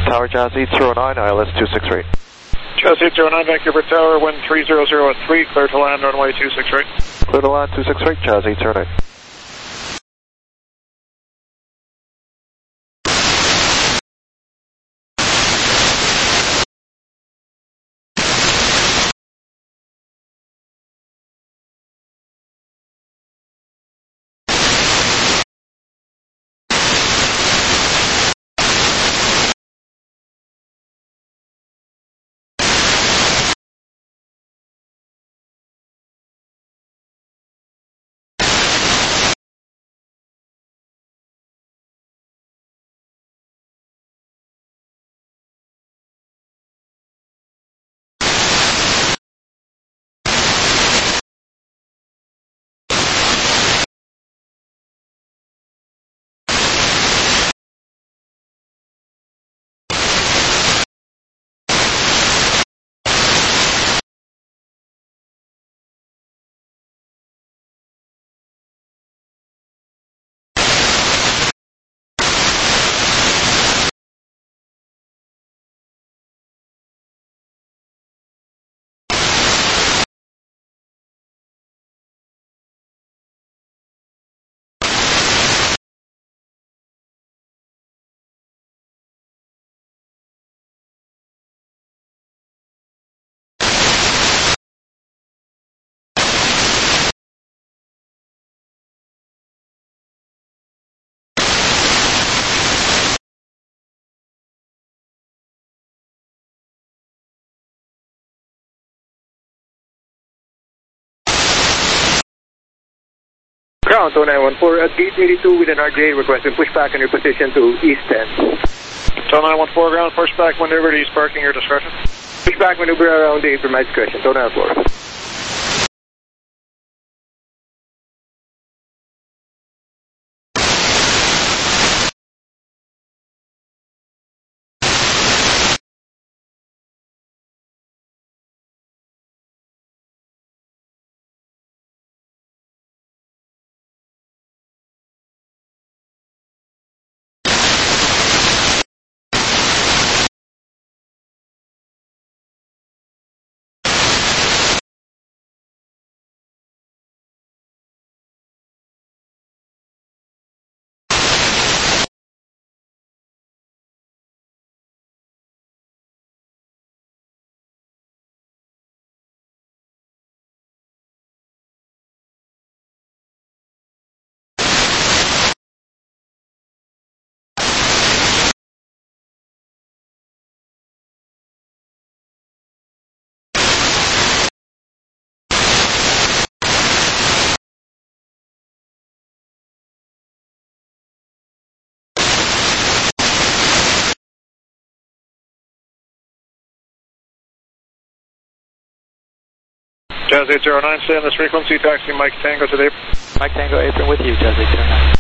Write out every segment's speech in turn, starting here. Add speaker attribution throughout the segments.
Speaker 1: Tower Jazz 809, ILS 263.
Speaker 2: Jazz 809, Vancouver Tower, wind 300 at 3, clear to land, runway 263.
Speaker 1: Clear to land 263, Jazz 809.
Speaker 3: Ground 0914 at gate 82 with an RJ requesting pushback on your position to East 10.
Speaker 2: 0914 ground, pushback maneuver to east parking, your discretion.
Speaker 3: Pushback maneuver around the 8 for my discretion, 0914.
Speaker 2: Jazz 809, stay on this frequency, taxi Mike Tango today.
Speaker 1: Mike Tango, apron with you, Jazz 809.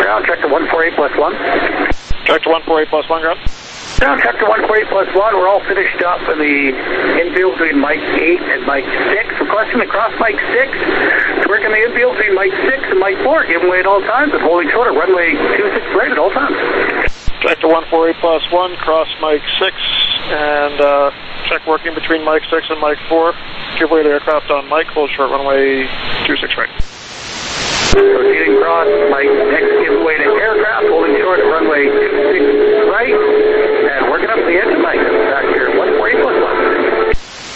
Speaker 3: Ground, check to 148 plus 1.
Speaker 2: Check to 148 plus 1, ground.
Speaker 3: Ground, check to 148 plus 1. We're all finished up in the infield between Mike 8 and Mike 6. Requesting to cross Mike 6. Working the infield between Mike 6 and Mike 4. Giving way at all times and holding short at runway 26 right at all times.
Speaker 2: Check to 148 plus 1, cross Mike 6, and check working between Mike 6 and Mike 4. Give way to aircraft on Mike, hold short runway 26 right.
Speaker 3: Proceeding cross, Mike next give way to aircraft, holding short at runway 26 right, and working up the edge of Mike. Back here, 148 plus 1.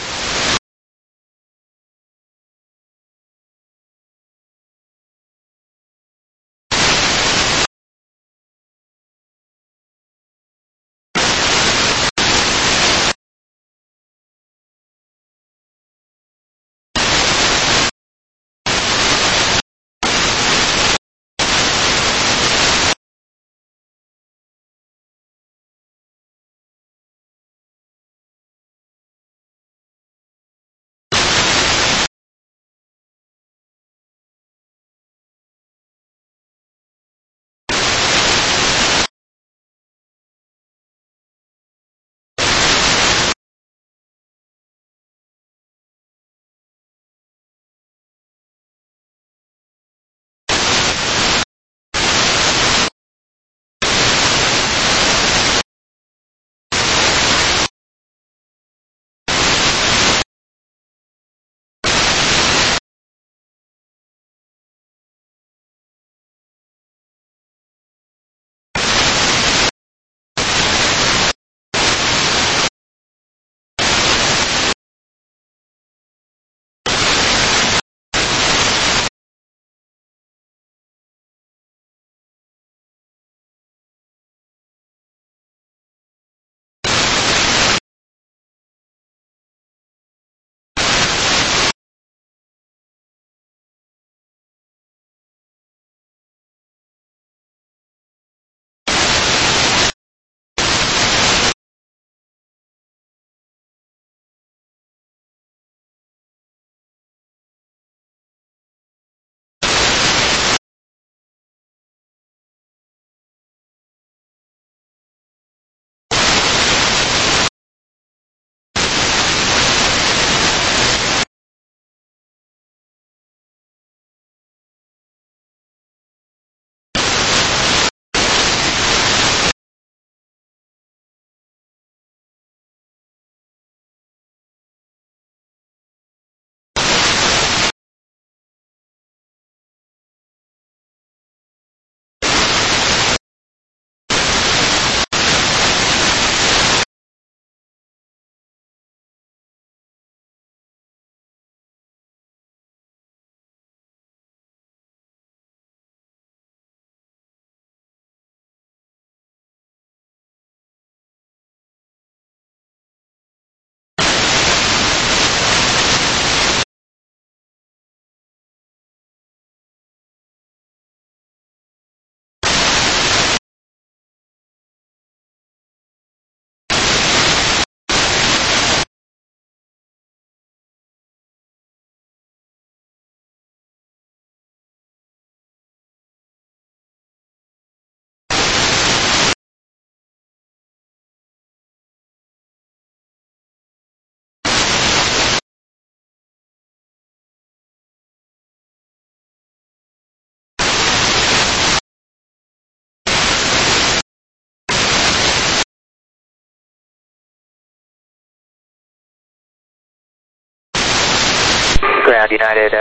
Speaker 4: Ground United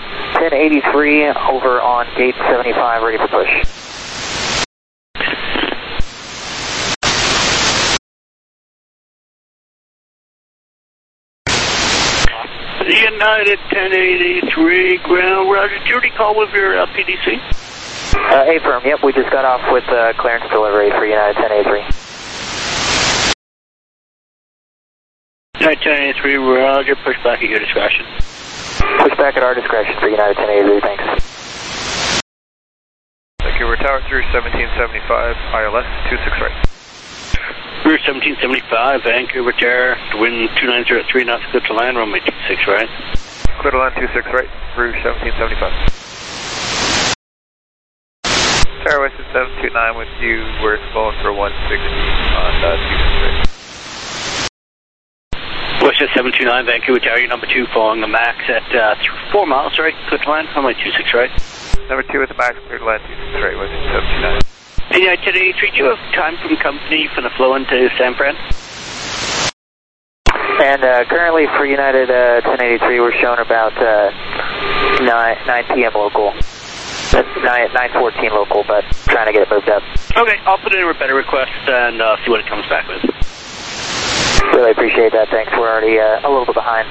Speaker 4: 1083 over on gate 75, ready for push.
Speaker 5: United 1083, ground, roger. Did you already call with your PDC?
Speaker 4: Affirm, yep, we just got off with clearance delivery for United 1083.
Speaker 5: United 1083, roger, push back at your discretion.
Speaker 4: Push back at our discretion for United 1083, thanks.
Speaker 1: Thank you, we're tower through 1775, ILS 26 right.
Speaker 5: Rear 1775, Vancouver Tower, wind 2903 knots, good to land, runway 26 right.
Speaker 1: Clear to land 26 right, through 1775. Tower West at 729 with you. We're flowing for 160 on 26 right.
Speaker 5: West at 729, Vancouver Tower, number 2, following the max at 4 miles, right? Clear to land, on my 26 right.
Speaker 1: Number 2 with the max, clear to land 26 right, West at 729.
Speaker 5: Hey, today, do you have time from company for the flow into San Fran?
Speaker 4: And currently for United 1083, we're showing about 9 p.m. local. 9:14 local, but trying to get it moved up.
Speaker 5: Okay, I'll put in a better request and see what it comes back with.
Speaker 4: Really appreciate that, thanks. We're already a little bit behind.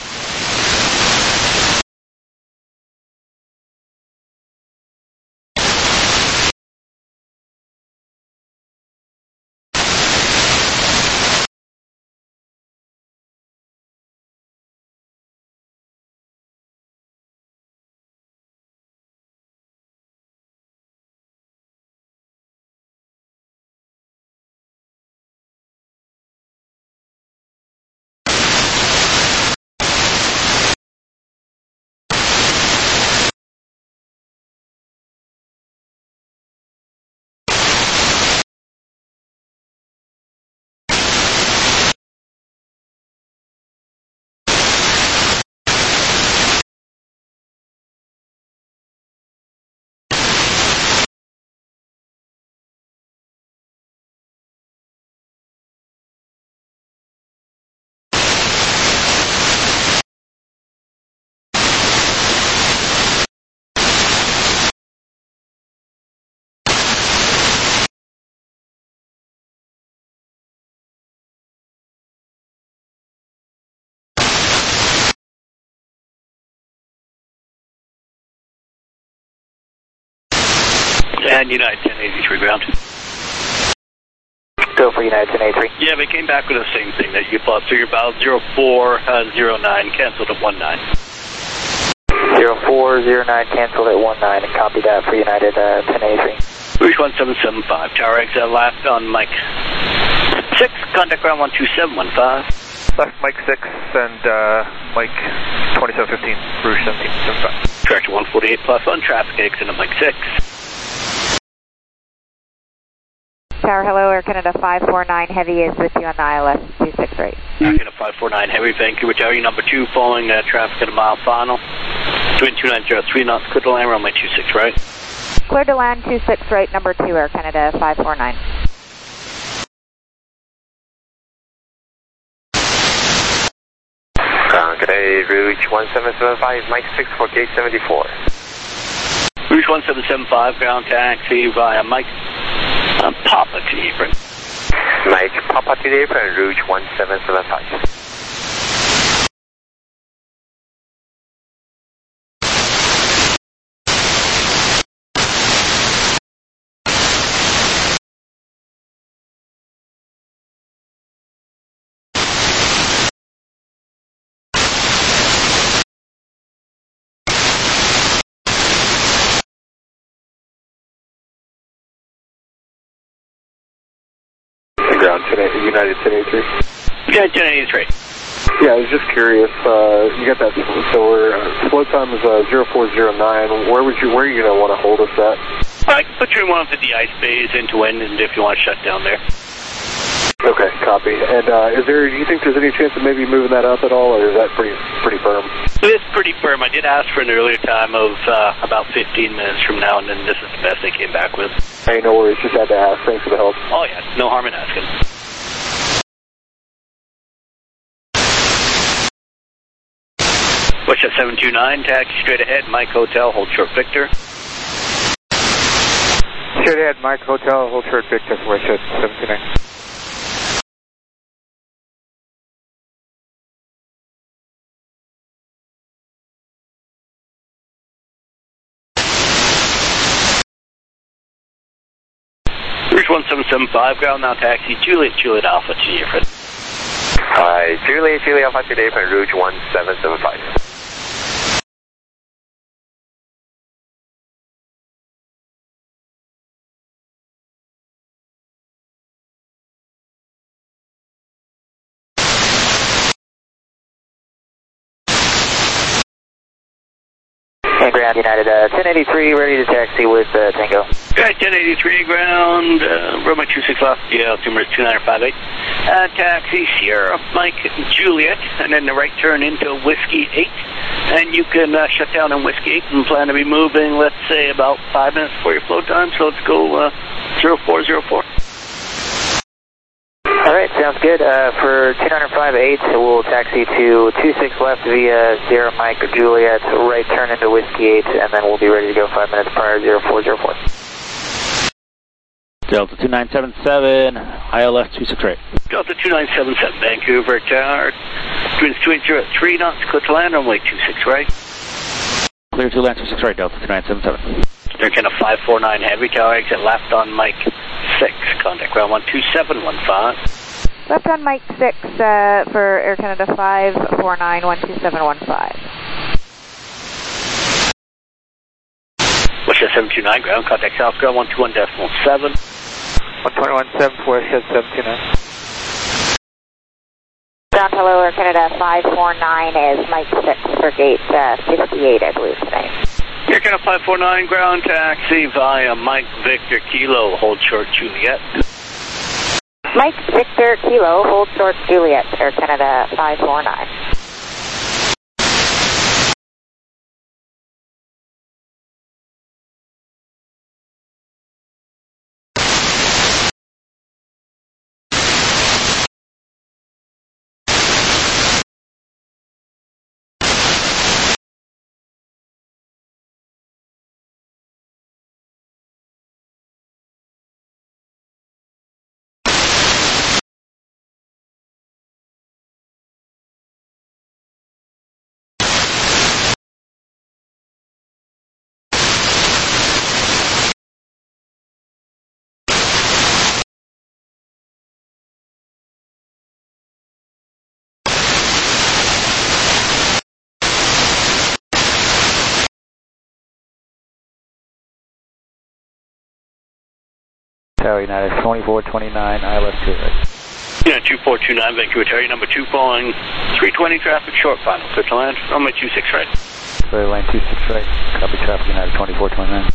Speaker 5: And United 1083 ground.
Speaker 4: Go for United 1083.
Speaker 5: Yeah, they came back with the same thing that you thought. So you're about 0409, canceled at 19.
Speaker 4: 0409 canceled at 19, and copy that for United 1083.
Speaker 5: Rouge 1775, tower exit left on Mike 6, contact ground 12715.
Speaker 1: Left Mike 6 and Mike 2715, Rouge 1775.
Speaker 5: Director 148 plus on traffic exit at Mike 6.
Speaker 6: Tower, hello, Air Canada 549 Heavy is with you on the ILS 263.
Speaker 5: Air Canada 549 Heavy, Vancouver Tower, number 2, following traffic at a mile final. Wind 2903 knots, clear to land, runway 26 right.
Speaker 6: Clear to land 26 right, number 2, Air Canada 549.
Speaker 7: Good day, Rouge 1775, Mike 6 for gate 74.
Speaker 5: Rouge 1775, ground taxi via Mike Papa to apron.
Speaker 7: Mike Papa to the apron, Rouge 1775.
Speaker 2: Ground United 1083.
Speaker 5: Yeah, 1083.
Speaker 2: Yeah, I was just curious. You got that? So we're flow time is 0409. Where are you going to want to hold us at?
Speaker 5: I can put you in one of the ice bays into wind, and if you want to shut down there.
Speaker 2: Okay, copy. And do you think there's any chance of maybe moving that up at all, or is that pretty firm?
Speaker 5: It's pretty firm. I did ask for an earlier time of about 15 minutes from now, and then this is the best they came back with.
Speaker 2: Hey, no worries. Just had to ask. Thanks for the help.
Speaker 5: Oh yeah, no harm in asking. Westjet 729, taxi straight ahead, Mike Hotel, hold short Victor.
Speaker 1: Straight ahead, Mike Hotel, hold short Victor for Westjet 729.
Speaker 5: Rouge 1775, ground now taxi, Juliet Alpha to your friend.
Speaker 7: Hi, Juliet Alpha to the apron, Rouge 1775.
Speaker 4: ground, United 1083, ready to taxi with Tango.
Speaker 5: Right, 1083 ground, runway 26 left, yeah, altimeter 2958. Taxi Sierra, Mike, Juliet, and then the right turn into Whiskey 8. And you can shut down on Whiskey 8 and plan to be moving, let's say, about 5 minutes before your flow time. So let's go 0404.
Speaker 4: All right, sounds good. For 205.8, we'll taxi to 26 left via Sierra Mike Juliet, right turn into Whiskey 8, and then we'll be ready to go 5 minutes prior, 0404.
Speaker 8: Delta 2977, ILS 268.
Speaker 5: Delta 2977, Vancouver Tower, twins 280 knots, clear to land, runway 26 right.
Speaker 8: Clear to land 26 right, Delta 2977.
Speaker 5: They're kind of 549 heavy, tower exit left on Mike 6, contact ground 12715.
Speaker 6: Left on Mike 6 for Air Canada 549 12715.
Speaker 5: West 729 ground, contact south ground 121.7.
Speaker 1: 121.7 for West 729.
Speaker 6: Ground hello, Air Canada 549 is Mike 6 for gate 58, I believe, today.
Speaker 5: Air Canada 549 ground taxi via Mike Victor Kilo, hold short Juliet.
Speaker 6: Mike Victor Kilo, hold short Juliet, Air Canada 549.
Speaker 8: Tower United 2429, ILS 2 right.
Speaker 5: Yeah, 2429 Vancouver Tower, number 2 following 320 traffic, short final, clear to land, runway 26 right.
Speaker 8: Clear line 26 right, copy traffic United 2429.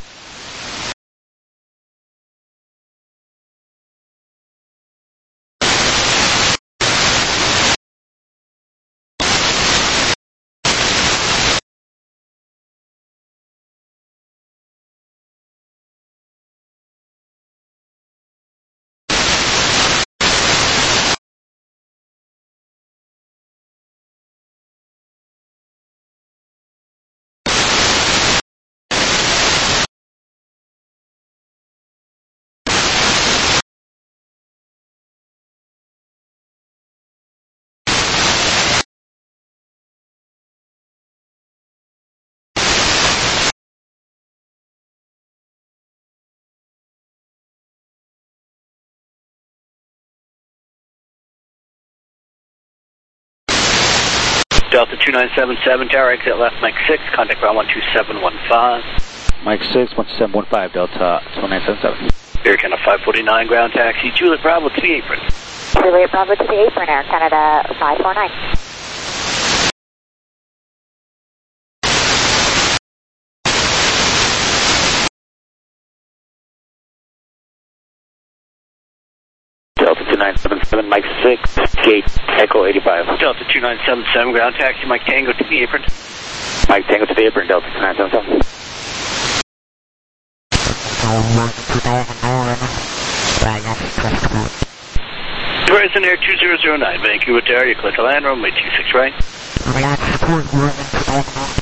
Speaker 5: Delta 2977, tower exit left, Mike 6, contact ground 12715.
Speaker 8: Mike 6, 1715, Delta 2977.
Speaker 5: Air Canada 549 ground taxi, Juliet Bravo to the apron.
Speaker 6: Juliet Bravo to the apron, Air Canada 549.
Speaker 8: Delta 2977, Mike 6, gate Echo 85.
Speaker 5: Delta 2977 ground taxi, Mike Tango to the apron.
Speaker 8: Mike Tango to the apron, Delta 2977.
Speaker 5: Horizon Air 2009, Vancouver Tower, you clear to land, runway 26 right.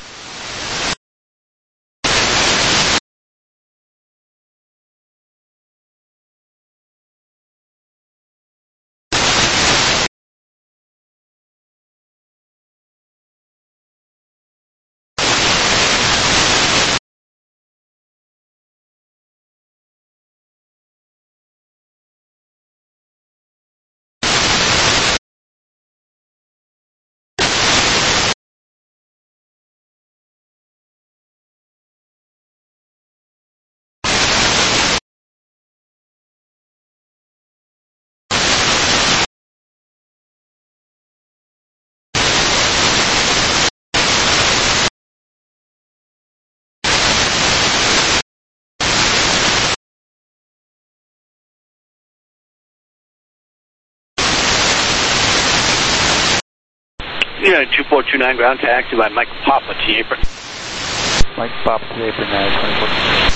Speaker 5: Yeah, 2429 ground taxi by Mike Papa to the apron.
Speaker 8: Mike Papa to the apron, 24.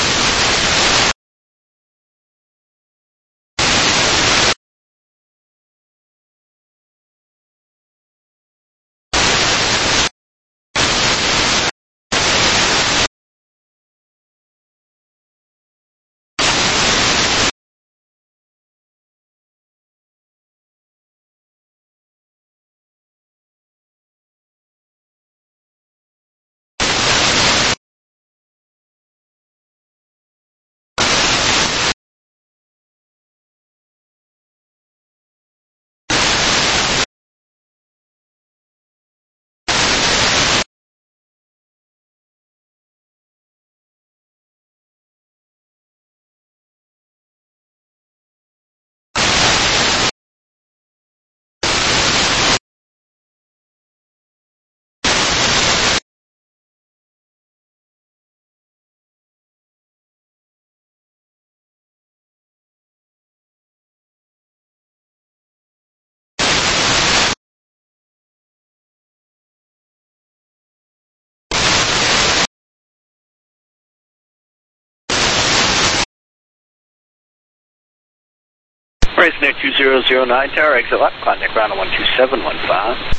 Speaker 5: President 2009 Tower, exit left, contact ground 12715.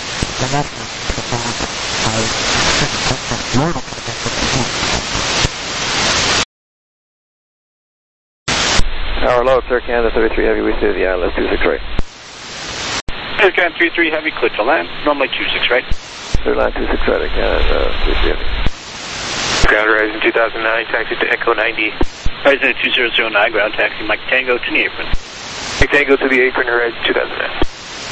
Speaker 1: Tower low, Air Canada 33 Heavy, we stay the ILS 26 right.
Speaker 5: Air Canada 33 Heavy, clear to land, normally 26 right.
Speaker 1: Clear land 26 right, Air Canada 33 Heavy.
Speaker 7: Ground Horizon 2009, taxi to Echo 90.
Speaker 5: President 2009 ground taxi, Mike Tango to the apron.
Speaker 7: Mike Tango to the apron, Horizon 2009.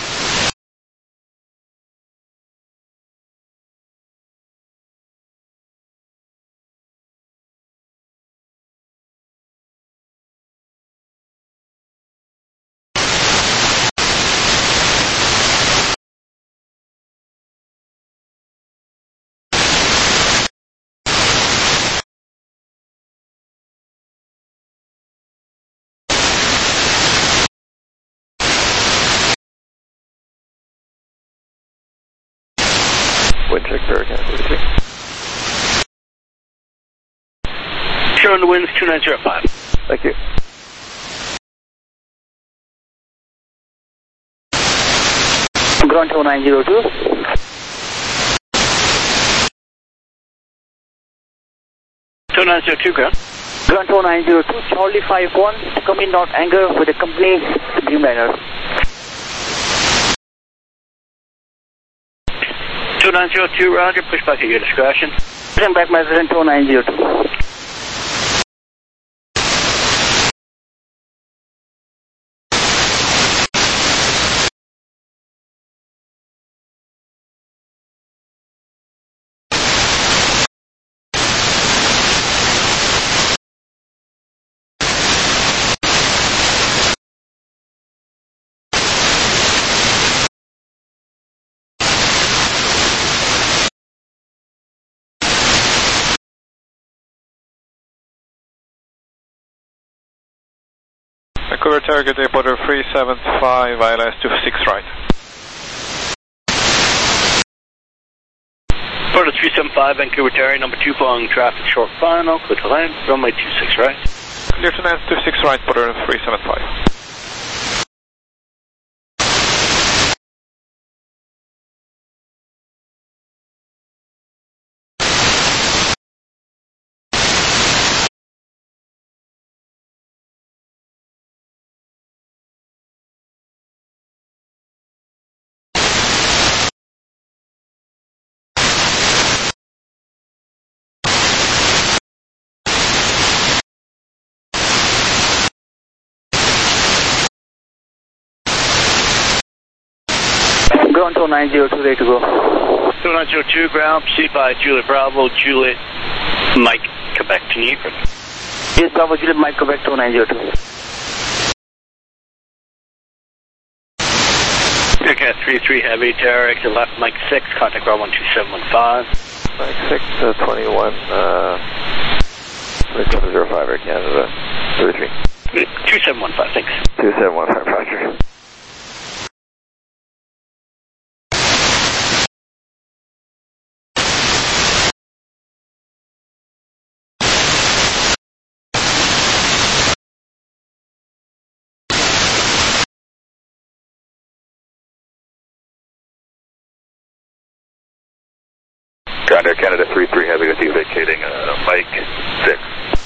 Speaker 1: Wind check for Air Canada 33.
Speaker 5: Showing the winds 2905.
Speaker 1: Thank you.
Speaker 3: Ground 2902.
Speaker 5: Two 902 ground.
Speaker 3: Ground 2902, Charlie 51, coming north anchor with the company's Dreamliner.
Speaker 5: 2902 Roger, push back at your discretion.
Speaker 3: Send back my resident 2902.
Speaker 2: Vancouver target departure 375, ILS 26 right.
Speaker 5: Florida 375, Vancouver Terry, number 2, following traffic short final, clear to land, runway 26 right.
Speaker 2: Clear to land 26 right, border 375.
Speaker 3: Ground 2902, ready to go.
Speaker 5: 2902 ground, proceed by Juliet Bravo, Juliet Mike, Quebec to the apron.
Speaker 3: Yes, Bravo, Juliet Mike, Quebec 2902.
Speaker 5: Aircat 33 Heavy, Tower, exit left, Mike 6, contact ground 12715.
Speaker 1: Mike 6, 21, 2705 Air Canada 33.
Speaker 5: 2715, thanks.
Speaker 1: 2715, Roger.
Speaker 7: Ground Air Canada 33 Heavy with you vacating Mike 6.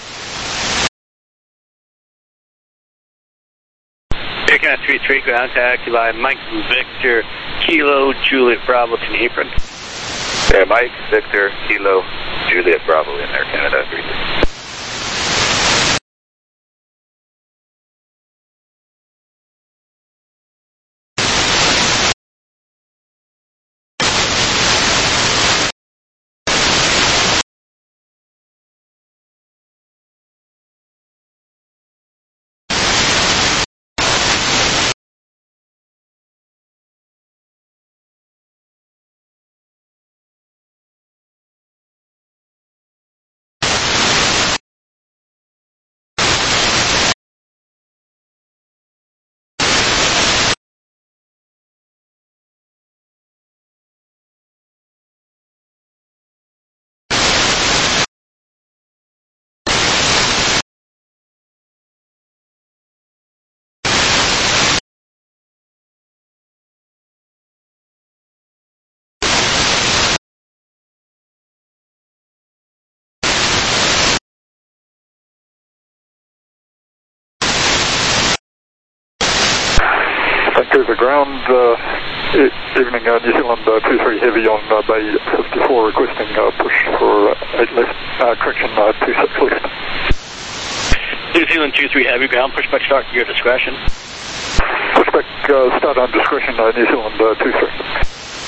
Speaker 5: Air Canada 33 ground taxi by Mike Victor Kilo Juliet Bravo to the apron.
Speaker 7: Yeah, Mike Victor Kilo Juliet Bravo in Air Canada 33.
Speaker 9: Vancouver ground, evening, New Zealand 23 Heavy on Bay 54 requesting push for 8 left, correction 26 left.
Speaker 5: New Zealand 23 Heavy ground, pushback start to your discretion.
Speaker 9: Pushback start on discretion, New Zealand 23.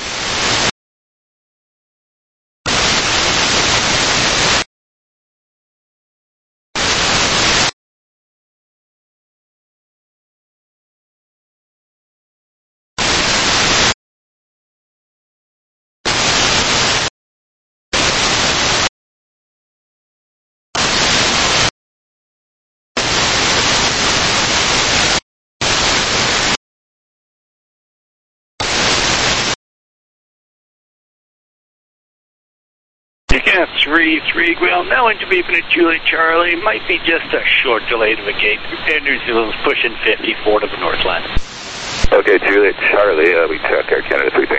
Speaker 5: Yeah, 3-3 ground, now into beeping at Juliet Charlie. Might be just a short delay to the gate. Air New Zealand's pushing 54 to the Northland.
Speaker 7: Okay, Juliet Charlie, we check Air Canada 33.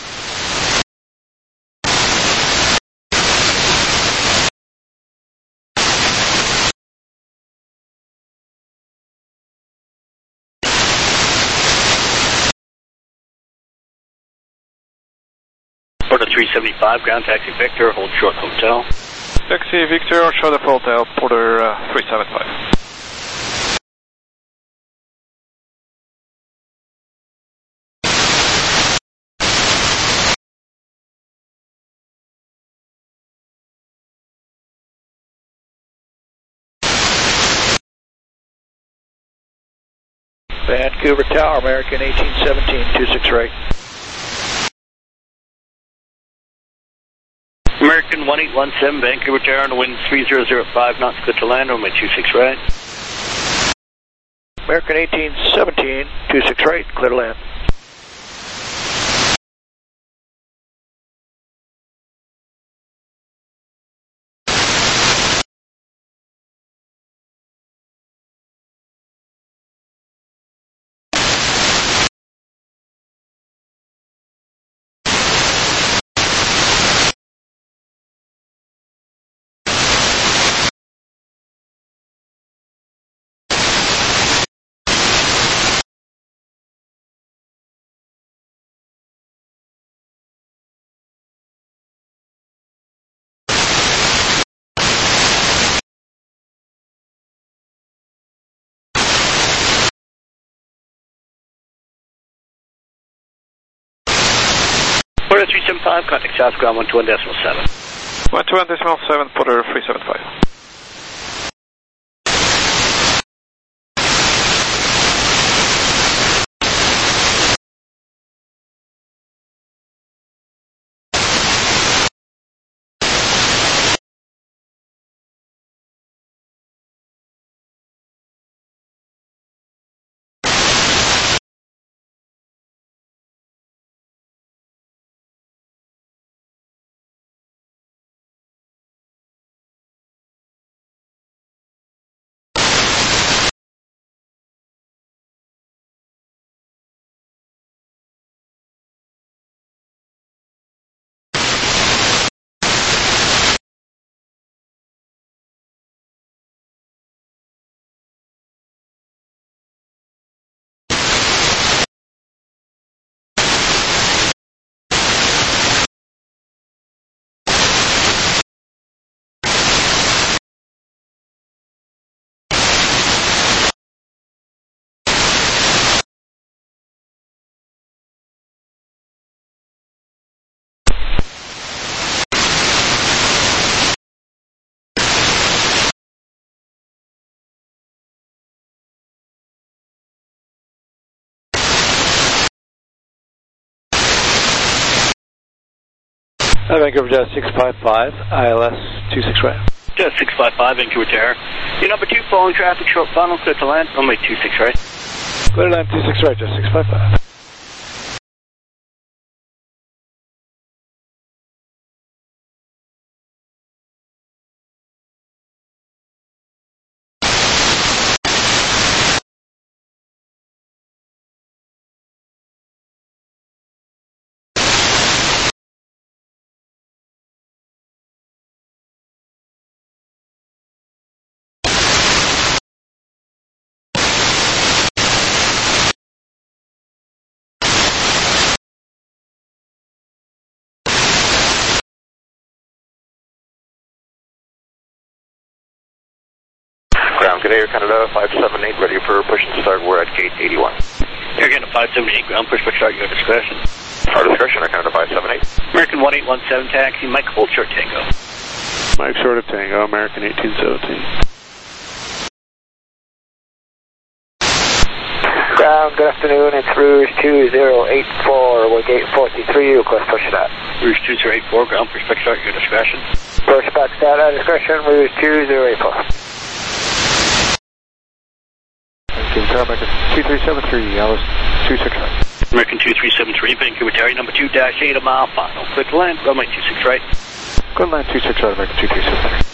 Speaker 5: Porter 375, ground taxi Victor, hold short hotel.
Speaker 1: Taxi Victor, short of hotel, Porter 375.
Speaker 10: Vancouver Tower, American 1817, 26 right.
Speaker 5: American 1817, Vancouver Tower, and wind 3005 knots, good to land, runway 26 right.
Speaker 10: American 1817, 26 right, clear to land.
Speaker 5: Porter 375, contact South ground 121.7.
Speaker 1: 121.7, Porter 375.
Speaker 10: Vancouver Jet 655, ILS 26 right.
Speaker 5: Jet 655, Vancouver Tower. Your number 2, following traffic, short final, clear to land, runway 26 right.
Speaker 10: Clear to land 26 right, Jet 655.
Speaker 7: Ground, good day, Air Canada 578, ready for push and start. We're at gate 81.
Speaker 5: Air Canada 578, ground push but start, your discretion.
Speaker 7: Our discretion, Air Canada 578.
Speaker 5: American 1817 taxi, Mike hold short Tango.
Speaker 11: Mike short of Tango, American 1817.
Speaker 4: Ground, good afternoon, it's Rouge 2084, we're gate 43, request push it out.
Speaker 5: Rouge 2084, ground push back start, your discretion.
Speaker 4: Push back start at discretion, Rouge 2084.
Speaker 8: American 2373, Alice 26 right.
Speaker 5: American 2373, Vancouver Terry, number 2-8, a mile final. Clear to land, runway 26 right.
Speaker 8: Clear to land 26 right, American 2373.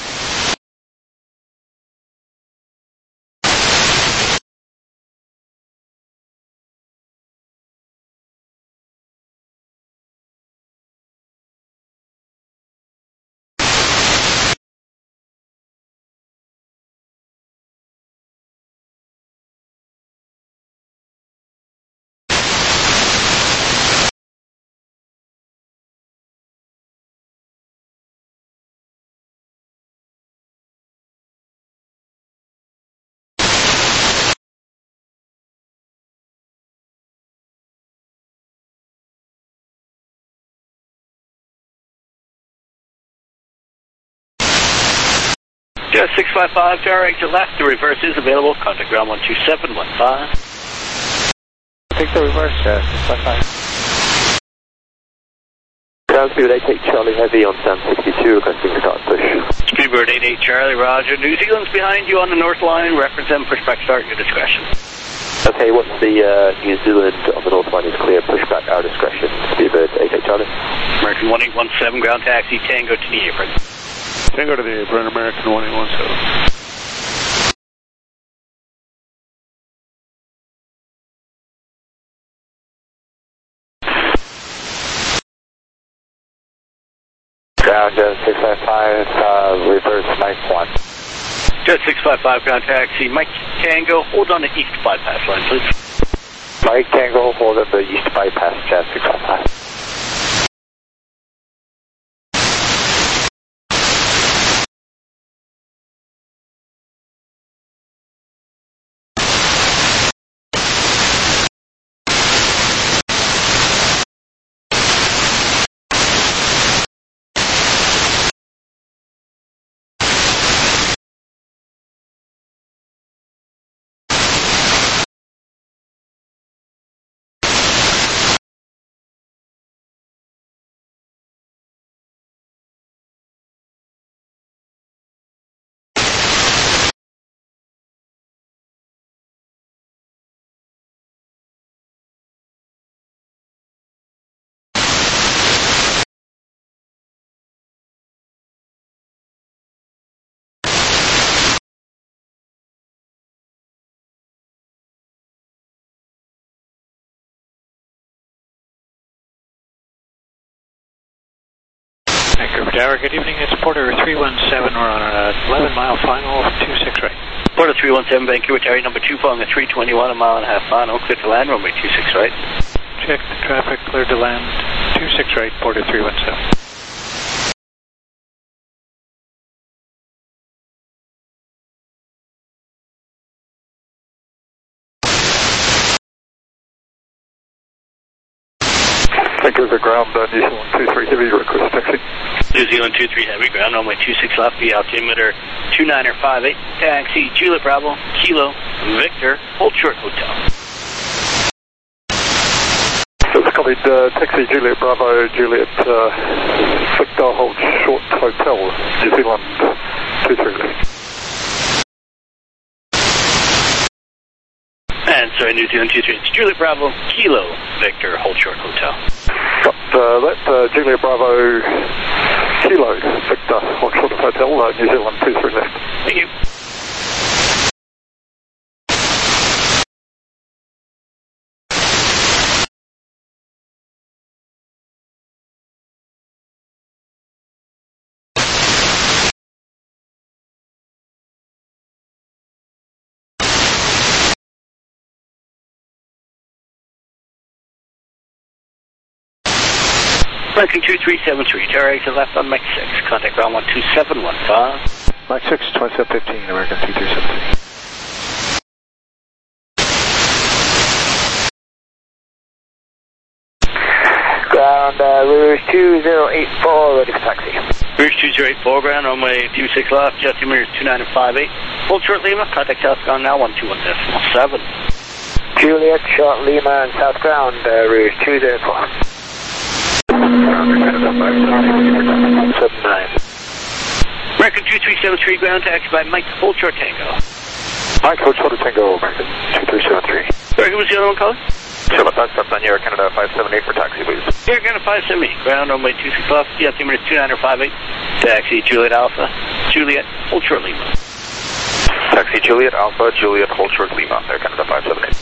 Speaker 5: Jet 655, tower exit left, the reverse is available, contact ground 12715.
Speaker 8: Take the reverse, 655.
Speaker 7: Ground speed 88 Charlie Heavy on Sam 62, requesting start push.
Speaker 5: Speedbird 88 Charlie, roger. New Zealand's behind you on the north line, represent pushback start, your discretion.
Speaker 7: Okay, once the New Zealand on the north line is clear, push back our discretion. Speedbird 88 Charlie.
Speaker 5: American 1817, ground taxi, Tango to the apron.
Speaker 11: Tango to the apron, American 1817.
Speaker 4: Ground, 655, reverse Mike 1.
Speaker 5: Jet 655, ground taxi, Mike Tango, hold on the east bypass line, please.
Speaker 4: Mike Tango, hold on the east bypass, Jet 655.
Speaker 10: Vancouver Tower, good evening. It's Porter 317. We're on an 11-mile final, 26 right.
Speaker 5: Porter 317, Vancouver Tower, number 2, following a 321, a mile and a half final. Clear to land, runway 26 right.
Speaker 10: Check the traffic, clear to land, 26 right, Porter 317.
Speaker 9: Vancouver ground, New Zealand 23 Heavy, request taxi.
Speaker 5: New Zealand 23 Heavy, ground runway 26 left, the altimeter 2958, taxi, Juliet Bravo, Kilo, Victor, hold short hotel.
Speaker 9: That's copy, taxi Juliet Bravo, Juliet Victor, hold short hotel, New Zealand 23 left.
Speaker 5: And sorry, New Zealand 23, it's Juliet Bravo, Kilo, Victor, hold short hotel.
Speaker 9: That Juliet Bravo, Kilo, Victor, hold short hotel, New Zealand 23 left.
Speaker 5: Thank you. Ranking 2373, tower exit left on Mike 6, contact ground 12715.
Speaker 11: Mike 6, 2715, American 2373.
Speaker 4: Ground, Rouge 2084, ready for taxi.
Speaker 5: Rouge 2084, ground, runway 26 left, jet altimeter 29558. Hold short Lima, contact south ground now 121.7.
Speaker 4: Juliet, short Lima and south ground, Rouge 204.
Speaker 5: 79. American 2373, ground taxi by Mike, hold short Tango.
Speaker 9: Mike, hold short Tango, American 2373.
Speaker 5: Sorry, who was the other one calling?
Speaker 7: Sure, that's up on Air Canada 578 for taxi, please.
Speaker 5: Air Canada 578, ground runway 26 left, jet altimeter 29558. Taxi Juliet Alpha, Juliet, hold short Lima.
Speaker 7: Taxi Juliet Alpha, Juliet, hold short Lima, Air Canada 578.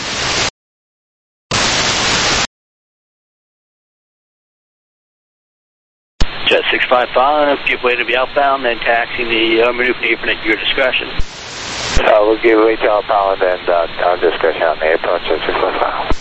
Speaker 5: Jet 655, give way to be outbound, then taxiing the maneuver apron at your discretion.
Speaker 4: We'll give way to outbound and our discretion on the approach at 655.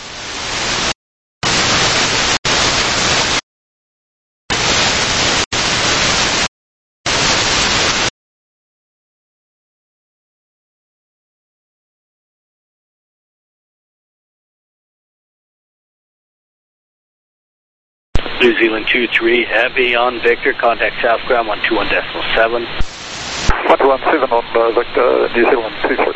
Speaker 5: New Zealand 23, heavy on Victor, contact south ground 121.7.
Speaker 9: 117 on Victor, New Zealand 23.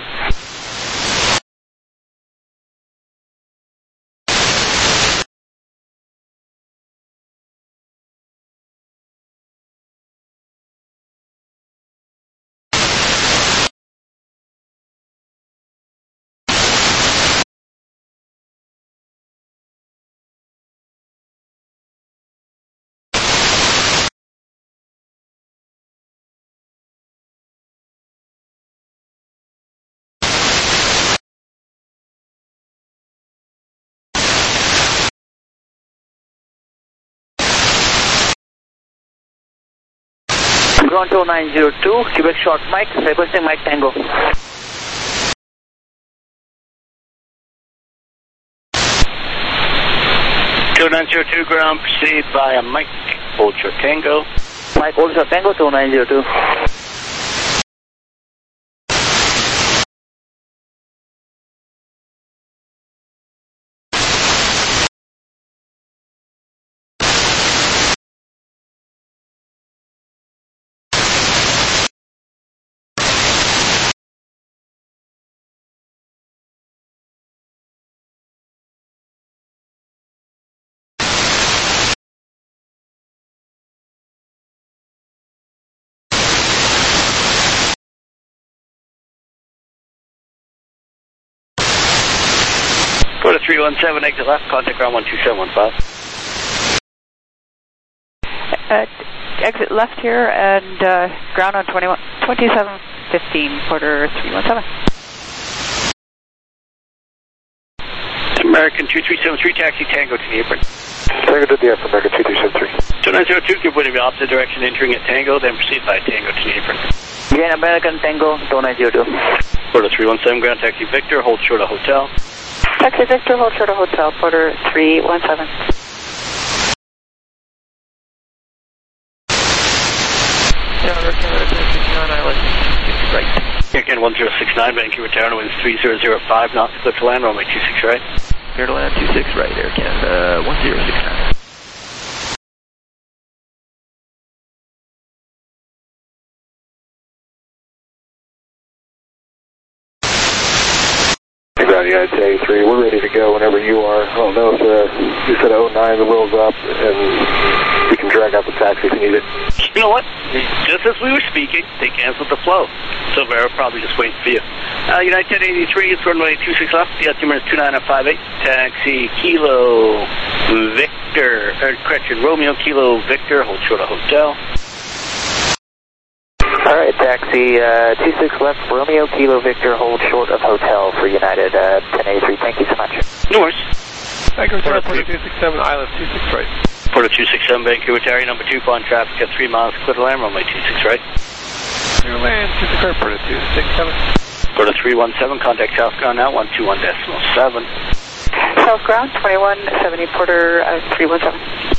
Speaker 3: Ground 2902, Quebec short Mike, requesting Mike Tango.
Speaker 5: Two 2902, ground, proceed via Mike, hold short Tango.
Speaker 3: Mike, hold short Tango, 2902.
Speaker 5: Go to 317, exit left, contact ground 12715.
Speaker 6: Exit left here and ground on 2715, quarter 317.
Speaker 5: American 2373, taxi Tango to the apron.
Speaker 9: Tango to the apron, American 2373.
Speaker 5: 2902, give way to the opposite direction, entering at Tango, then proceed by Tango to the apron.
Speaker 3: Again, American Tango, 2902.
Speaker 5: Porter 317, ground taxi Victor, hold short of hotel.
Speaker 6: Taxi Victor, hold short of hotel, Porter 317.
Speaker 5: Air Canada 1069, Vancouver Tower, winds 3005 knots, clear to land, runway 26 right.
Speaker 12: Clear to land 26 right, Air Canada 1069.
Speaker 13: United 1083. We're ready to go whenever you are. I don't know if you said 09, the wheel's up, and we can drag out the taxi if you need it.
Speaker 5: You know what? Just as we were speaking, they canceled the flow. So we're probably just waiting for you. United 1083, it's runway 26 left, the altimeter is 2958. Taxi Kilo Victor, correction, Romeo Kilo Victor, hold short of hotel.
Speaker 4: All right, taxi 26 left, Romeo Kilo Victor, hold short of hotel for United 1083. Thank you so much.
Speaker 5: No worries.
Speaker 14: Vancouver Tower, 267, Island 26 right.
Speaker 5: Porter 267, Vancouver Tower, number 2, on traffic at 3 miles, clear to land, runway 26 right.
Speaker 14: Clear land, 26 Porter 267.
Speaker 5: Porter 317, contact South Ground now, 121.7.
Speaker 15: South Ground, 2170, Porter 317.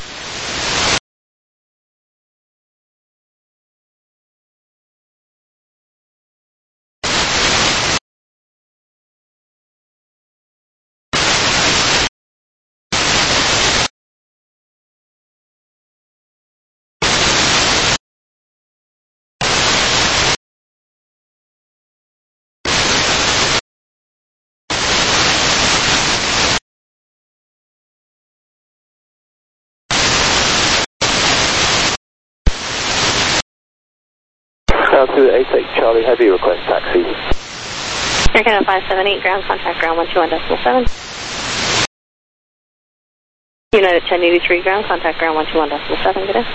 Speaker 7: To 88 Charlie Heavy, request taxi.
Speaker 15: Air Canada 578, ground contact ground 121.7. United 1083, ground contact ground 121.7, good day.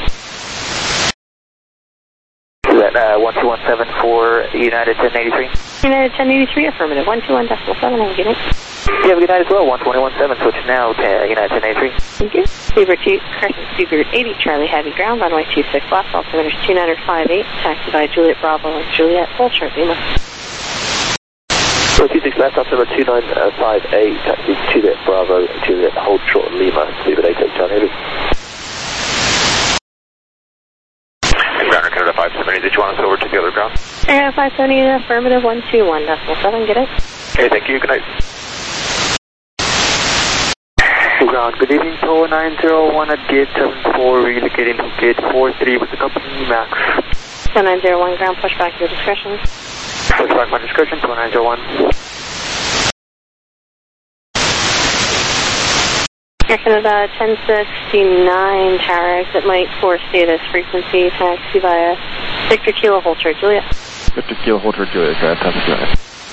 Speaker 4: Is that 1217 for United 1083?
Speaker 15: United 1083, affirmative, 121.7, have a good night.
Speaker 4: You have a good night as well, 1217, switch now to United 1083.
Speaker 15: Thank you. Seabird 80 Charlie Heavy, ground runway 26 left, altimeter 2958, taxi by Juliet Bravo and Juliet, hold short Lima.
Speaker 7: 26 left, altimeter 2958, taxi Juliet Bravo, Juliet, hold short Lima, Seabird 88 Charlie Heavy.
Speaker 1: Ground Canada 570, did you want us over to the other ground?
Speaker 15: Air 570, affirmative, 121.7, good day.
Speaker 1: Okay, thank you, good night.
Speaker 16: Ground, good evening, Tower 901 at gate 74, relocating to gate 43 with the company Max.
Speaker 15: 901, ground, push back your discretion.
Speaker 16: Push back my discretion, 901.
Speaker 15: Air Canada 1069, tower exit Mike 4 status, frequency, taxi via Victor Kilo, hold short Juliet.
Speaker 12: Victor Kilo, hold short Juliet, ground, taxi Juliet.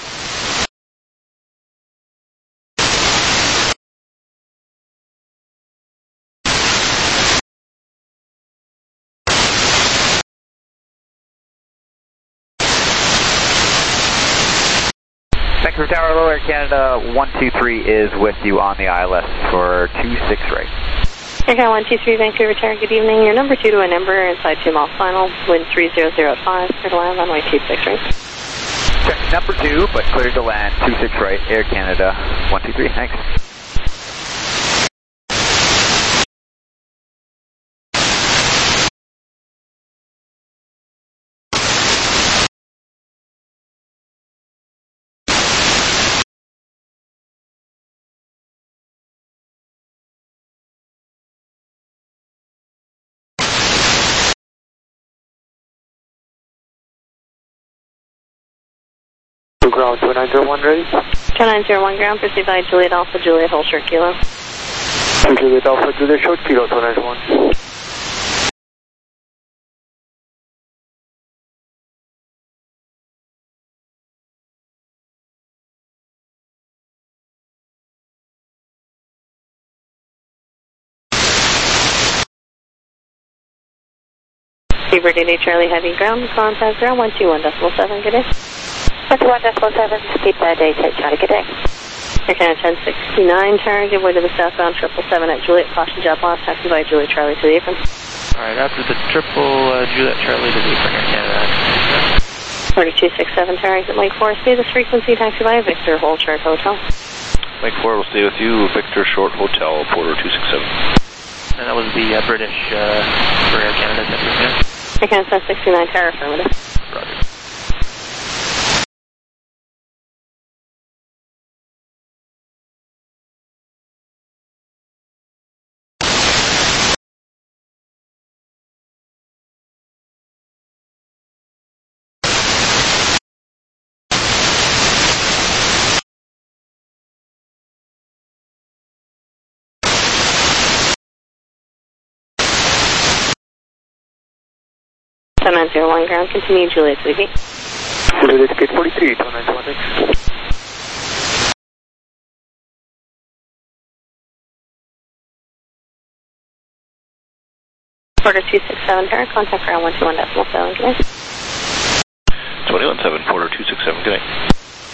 Speaker 17: Vancouver Tower, Low Air Canada 123 is with you on the ILS for 26 right.
Speaker 15: Air Canada 123, Vancouver Tower, good evening. Your number 2 to a number, inside 2 miles final, wind 3005, clear to land, runway 26 right.
Speaker 17: Check number 2, but clear to land 26 right, Air Canada 123, thanks.
Speaker 16: Ground 2901 ready?
Speaker 15: 2901 ground, proceed by Juliet Alpha, Juliet, hold short Kilo.
Speaker 16: Juliet Alpha, Juliet short Kilo, 2901.
Speaker 15: Seabird 80 Charlie Heavy, ground, contact ground 121.7, good day.
Speaker 6: 121.7, keep that day, take Charlie, good day.
Speaker 15: Air Canada 1069, turn, give way to the southbound 777 at Juliet, caution jet blast, taxi by Juliet Charlie to the apron.
Speaker 12: Alright, after the triple Juliet Charlie to the apron, Air Canada.
Speaker 15: 4267, turn, exit Mike 4, stay this frequency, taxi by Victor, hold short hotel.
Speaker 11: Mike 4 will stay with you, Victor Short Hotel, Porter 267.
Speaker 12: And that was the British for Air Canada.
Speaker 15: Air Canada 1069, tower, affirmative.
Speaker 12: Roger.
Speaker 15: 901 ground, continue Juliet to the gate.
Speaker 16: Juliet gate 43, 2926.
Speaker 15: Porter 267 Tower, contact ground 121.7, good night.
Speaker 11: 217, Porter 267, good night.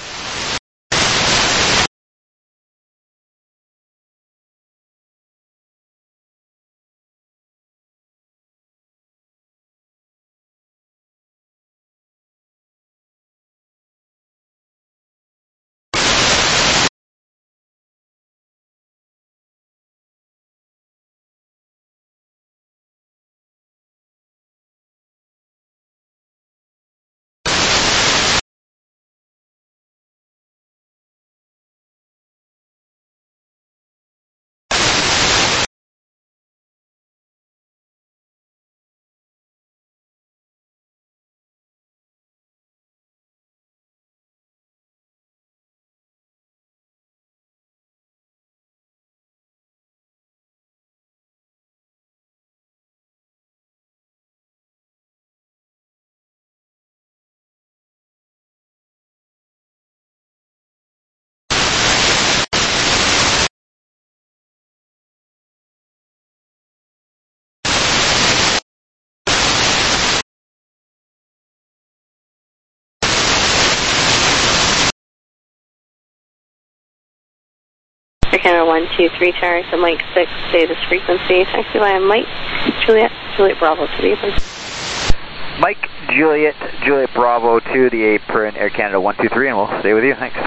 Speaker 15: Canada 123 Tower, exit Mike 6, status frequency, taxi via Mike, Juliet Bravo to the apron.
Speaker 17: Mike, Juliet Bravo to the apron, Air Canada 123, and we'll stay with you. Thanks.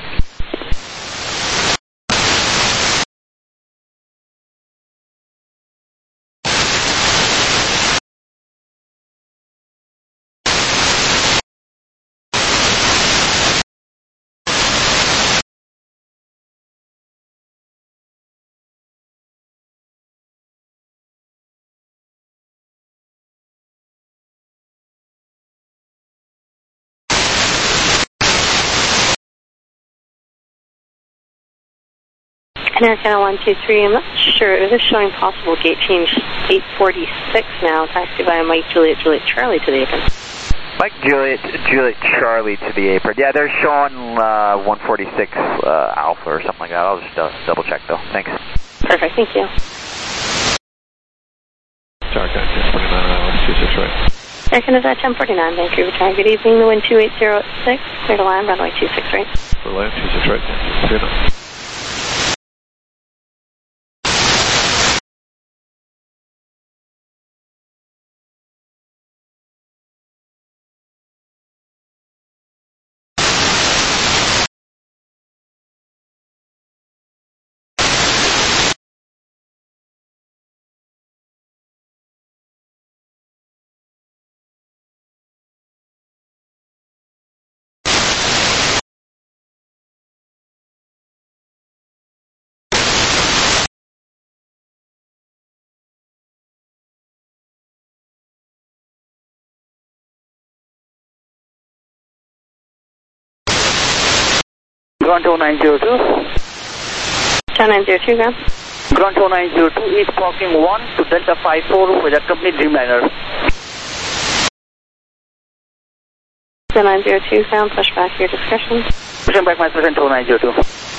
Speaker 15: Air Canada 123, I'm not sure, it is showing possible gate change 846 now, taxi via Mike, Juliet Charlie to the apron.
Speaker 17: Mike, Juliet Charlie to the apron. Yeah, they're showing 146 Alpha or something like that. I'll just double check though. Thanks.
Speaker 15: Perfect, thank you.
Speaker 14: Tower Canada 1049, 26 right.
Speaker 15: Air Canada 1049, Vancouver Tower, good evening, the wind 28086, clear to land, runway 26 right.
Speaker 14: For land 26 right, see you now.
Speaker 16: Ground 2902.
Speaker 15: 902 ground.
Speaker 16: Ground 2902 is parking 1 to Delta 54 with a company Dreamliner.
Speaker 15: 902 ground, push back your discretion.
Speaker 16: Pushing back my position 2902.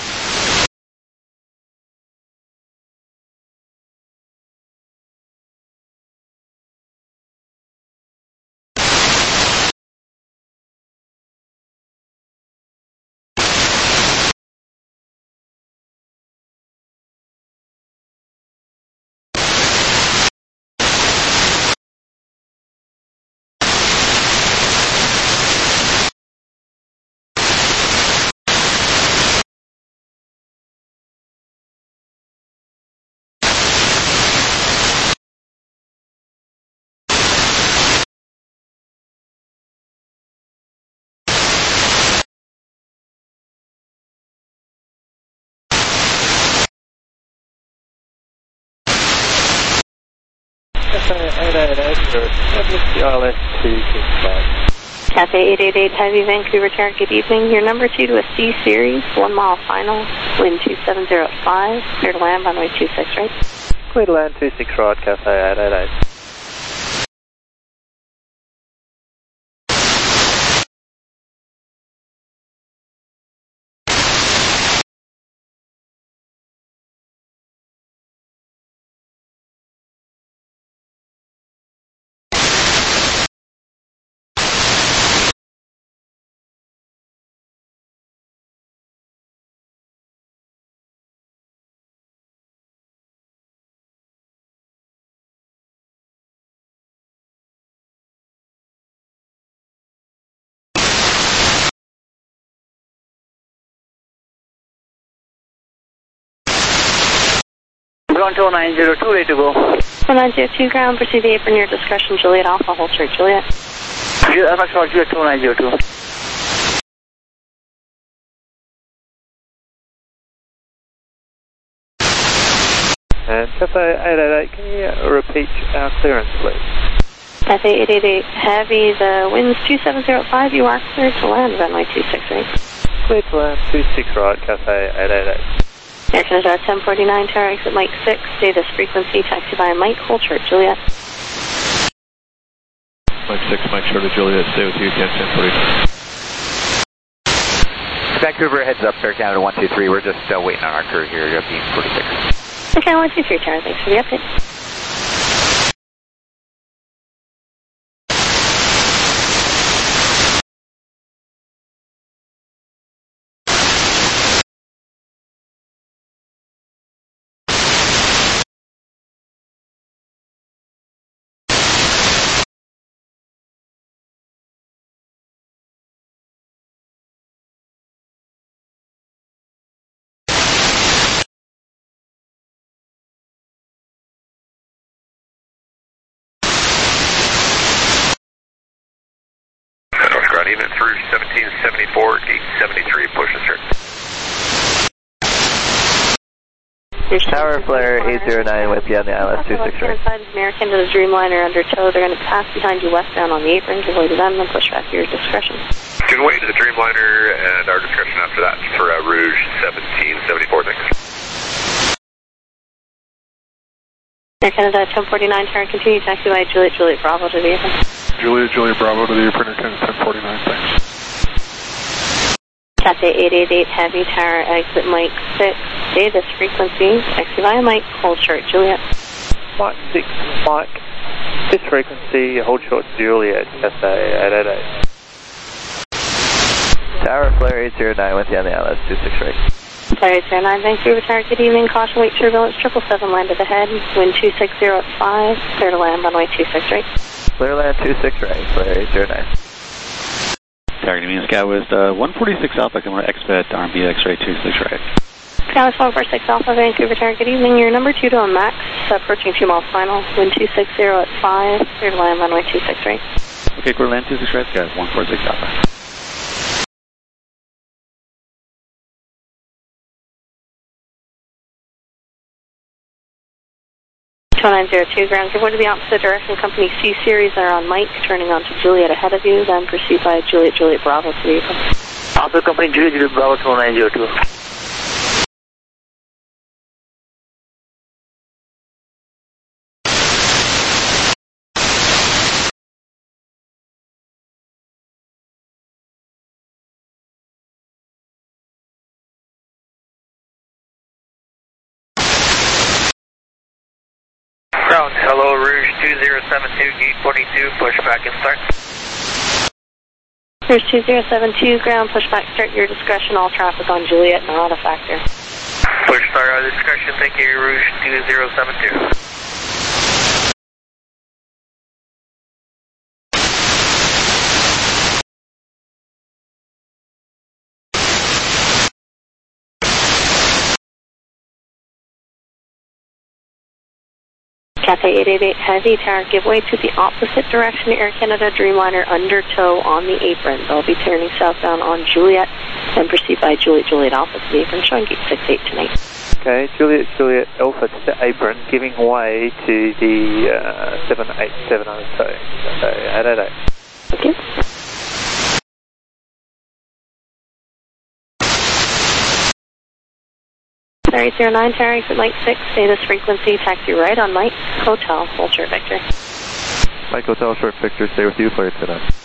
Speaker 15: Cathay 888 Heavy, Vancouver Tower, good evening. Your number 2 to a C series, 1 mile final, wind 2705, clear to land, runway 26 right.
Speaker 12: Clear to land 26 right, Cathay 888.
Speaker 3: Ground 2902, ready to go.
Speaker 15: 2902 ground, proceed the apron, your discretion, Juliet Alpha, hold short, Juliet.
Speaker 3: Alpha short, Juliet 2902.
Speaker 1: And Cafe 888, can you repeat our clearance, please?
Speaker 15: Cafe 888 Heavy, the wind's 2705, you are clear to land, runway 26 right.
Speaker 1: Clear to land 26 right, Cafe 888.
Speaker 15: Air Canada 1049, tower exit Mike 6, stay this frequency, taxi by Mike, hold short, Juliet.
Speaker 14: Mike 6, Mike short of Juliet, stay with you again, 1049.
Speaker 17: Vancouver, heads up, Air Canada 123. We're just waiting on our crew here, being 46.
Speaker 15: Okay, 123, tower, thanks for the update.
Speaker 18: Even through 1774, gate 73, push and start.
Speaker 12: Tower Flare 809 with you on the ILS 26 right.
Speaker 15: American to the Dreamliner under tow. They're going to pass behind you westbound on the apron. Give way to them and push back to your discretion.
Speaker 18: Give way to the Dreamliner and our discretion after that for Rouge 1774, thanks.
Speaker 15: Air Canada 1049, tower, continue taxi by Juliet, Juliet Bravo to the apron.
Speaker 9: Juliet Bravo to the apron, Air Canada 1049, thanks.
Speaker 15: Cathay 888 Heavy, tower, exit Mike 6, stay this frequency, taxi via Mike, hold short, Juliet.
Speaker 1: Mike 6, Mike, this frequency, hold short, Juliet, Cathay 888.
Speaker 12: Tower Flare 809 with you on the ILS 26 right.
Speaker 15: Tower 809, Vancouver, tower, good evening, caution, wait turbulence, 777 landed ahead, wind 260 at 5, clear to land, runway 26 right.
Speaker 12: Clear land 26 right, Flare 809.
Speaker 19: Targeting me in Skywest 146 Alpha, come on, expedite RMB X-ray 26 right.
Speaker 15: Skywest 146 Alpha, Vancouver, tower, good evening, your number 2 to a max, approaching 2 miles final, wind 260 at 5, clear to land, runway 26 right.
Speaker 19: Okay, clear land 26 right, guys, 146 Alpha.
Speaker 15: 2902 ground, give way to the opposite direction, company C series are on Mike, turning on to Juliet ahead of you, then proceed by Juliet Bravo to the apron.
Speaker 3: Also company Juliet Bravo 2902.
Speaker 4: Ground, hello, Rouge 2072, gate 42, push back and start.
Speaker 15: Rouge 2072, ground, push back, start your discretion, all traffic on Juliet, not a factor.
Speaker 4: Push start our discretion, thank you, Rouge 2072.
Speaker 15: Cathay 888 Heavy, tower, give way to the opposite direction, Air Canada Dreamliner under tow on the apron. They'll be turning southbound on Juliet, and proceed by Juliet Alpha to the apron, showing gate 68 tonight.
Speaker 1: Okay, Juliet Alpha to the apron, giving way to the 787 on tow, so 888.
Speaker 15: Thank you. Tower 809, tower, exit Mike 6, stay this frequency, taxi right on Mike, Hotel, hold short, Victor.
Speaker 14: Mike Hotel, short Victor, stay with you, Flare 809.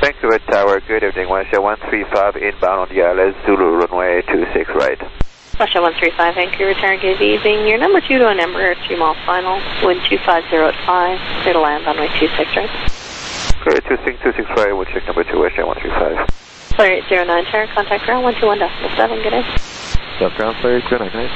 Speaker 1: Vancouver Tower, good evening. Westjet 135 inbound on the ILS, Zulu runway 26 right.
Speaker 15: Westjet 135, Vancouver Tower, good evening. Your number 2 to a number 2 mile final, wind 250 at 5, clear to land runway 26 right.
Speaker 1: Clear 26 right, we'll check number 2, Westjet 135.
Speaker 15: Clear 809 Tower, contact ground 121.7, good day.
Speaker 14: South ground, clear 809, good day.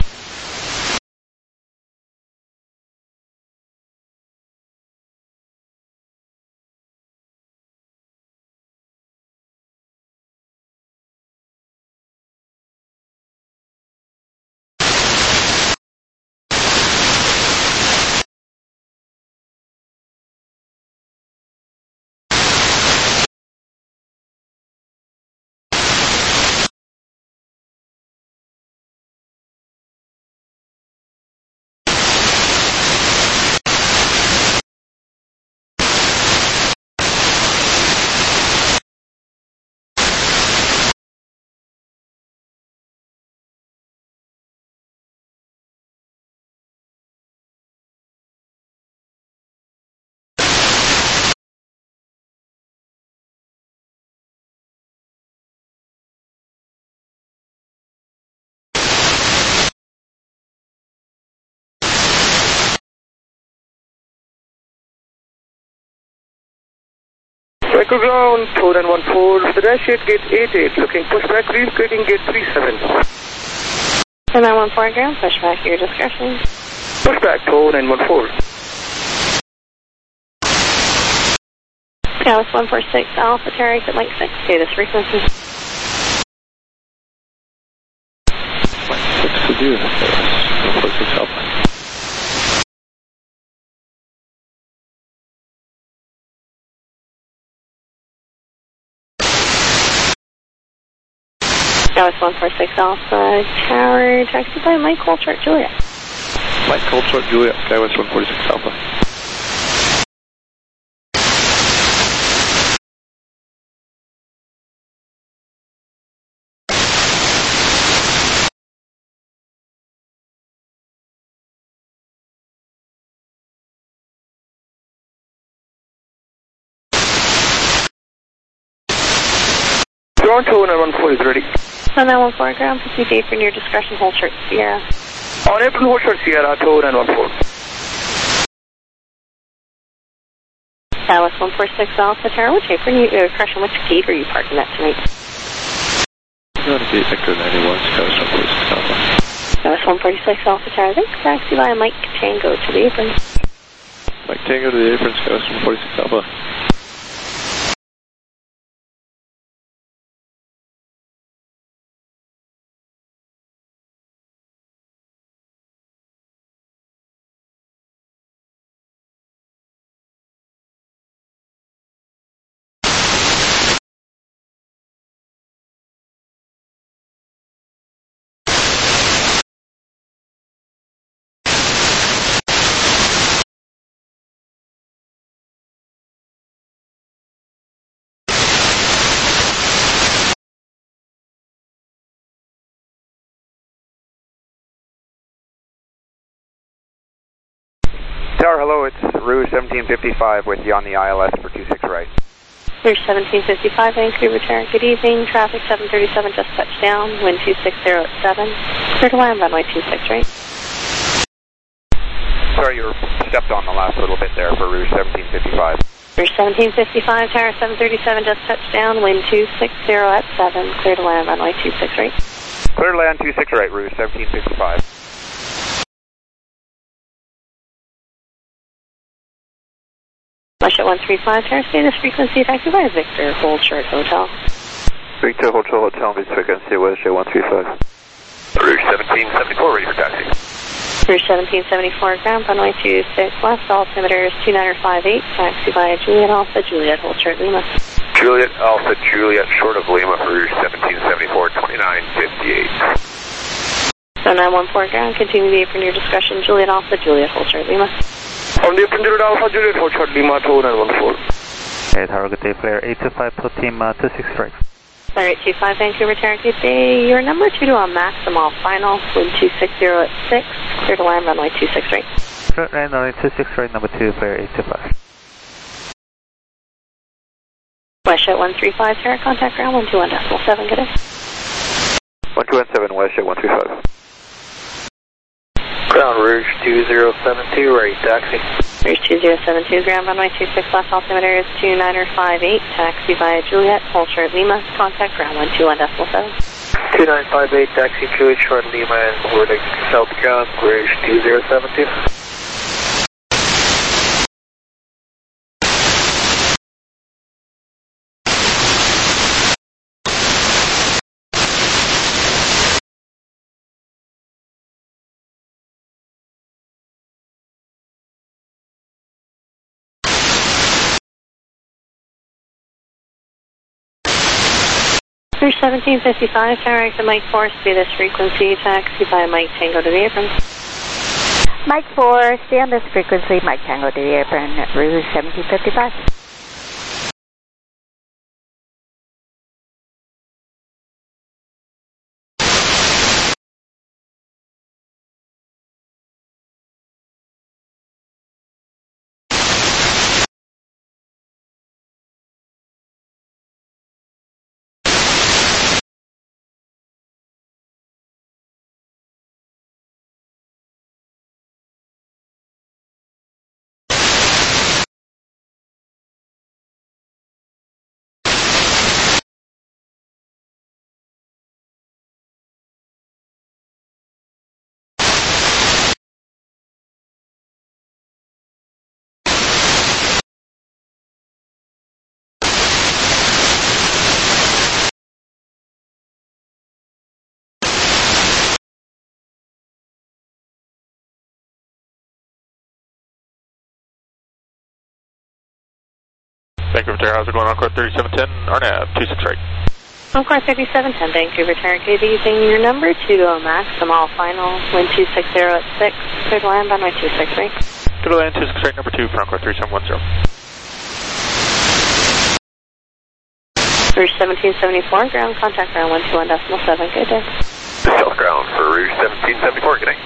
Speaker 16: Echo ground, 4914, Pedestrian gate 88, looking pushback, relocating gate 37.
Speaker 15: 4914 ground, pushback, your discretion.
Speaker 16: Pushback, 4914.
Speaker 15: Dallas 146 Alpha, Tower, exit link 6, okay, this frequency.
Speaker 19: Link 6 to do, 146 Alpha.
Speaker 15: Dallas 146 Alpha Tower, taxi by Mike Colchart, Juliet.
Speaker 19: Mike Colchart, Juliet, Skywest 146 Alpha.
Speaker 16: Ground 2914 is ready.
Speaker 15: 2914 ground, proceed to apron your discretion, hold short Sierra.
Speaker 16: On apron, hold short Sierra, 2914.
Speaker 15: Dallas 146 Alpha Tower, which apron you, discretion, which gate are you parking at tonight?
Speaker 19: You're on gate Victor 91, Skywest 146 Alpha.
Speaker 15: Dallas 146 Alpha Tower, then taxi by Mike Tango to the apron.
Speaker 19: Mike Tango to the apron, Skywest 146 Alpha.
Speaker 1: Tower, hello, it's Rouge 1755 with you on the ILS for 26 right.
Speaker 15: Rouge 1755, Vancouver Tower, good evening. Traffic 737 just touched down, wind 260 at 7. Clear to land, runway 26 right.
Speaker 1: Sorry, you were stepped on the last little bit there for Rouge 1755.
Speaker 15: Rouge 1755, Tower 737 just touched down, wind 260 at 7. Clear to land, runway 26 right.
Speaker 1: Clear to land 26 right, Rouge 1755.
Speaker 15: Westjet 135, Tower, status frequency taxi by Victor, hold short hotel.
Speaker 1: Victor Hotel, this frequency, Westjet 135.
Speaker 18: Rouge 1774, ready for taxi.
Speaker 15: Rouge 1774, ground, runway 26 left, altimeter is 2958, taxi by Juliet Alpha, Juliet, hold short Lima.
Speaker 18: Juliet Alpha, Juliet, short of Lima, Rouge 1774, 2958.
Speaker 15: So 914 ground, continue the apron your discretion, Juliet Alpha, Juliet, hold short Lima.
Speaker 16: On the apron, Juliet Alpha, Juliet, hold short Lima, 2914.
Speaker 8: Okay, Tower, good day, Flare 825, plus team 26 right.
Speaker 15: Flare 825, Vancouver Tower, good day. Your number 2 to a maximal final, wind 260 at 6, clear to land, runway 26 right.
Speaker 8: Clear to land, runway 26 right, number 2, Flare 825.
Speaker 15: Westjet Jet 135, Sierra, contact ground 121.7, good day.
Speaker 14: 1217 West Jet 135.
Speaker 12: Ground Rouge 2072, ready taxi.
Speaker 15: Rouge 2072, ground runway 26 left, altimeter is 2958, taxi via Juliet, hold short Lima, contact ground 121.7.
Speaker 12: 2958, taxi Juliet, short Lima, and boarding southbound, Rouge 2072.
Speaker 15: Rouge 1755, tower exit Mike 4, stay this frequency, taxi by Mike Tango to the apron.
Speaker 6: Mike 4, stay on this frequency, Mike Tango to the apron, Rouge 1755.
Speaker 20: Vancouver Tower, how's it going? Encore 3710, RNAV 26 right.
Speaker 15: Encore 3710, Vancouver Tower, good using your number to Maximal final, wind 260 at 6, clear to land on my 263.
Speaker 20: Clear to land 26 right, number 2 for Encore 3710.
Speaker 15: Rouge 1774, ground contact ground 121.7, good day.
Speaker 18: South ground for Rouge 1774, good day.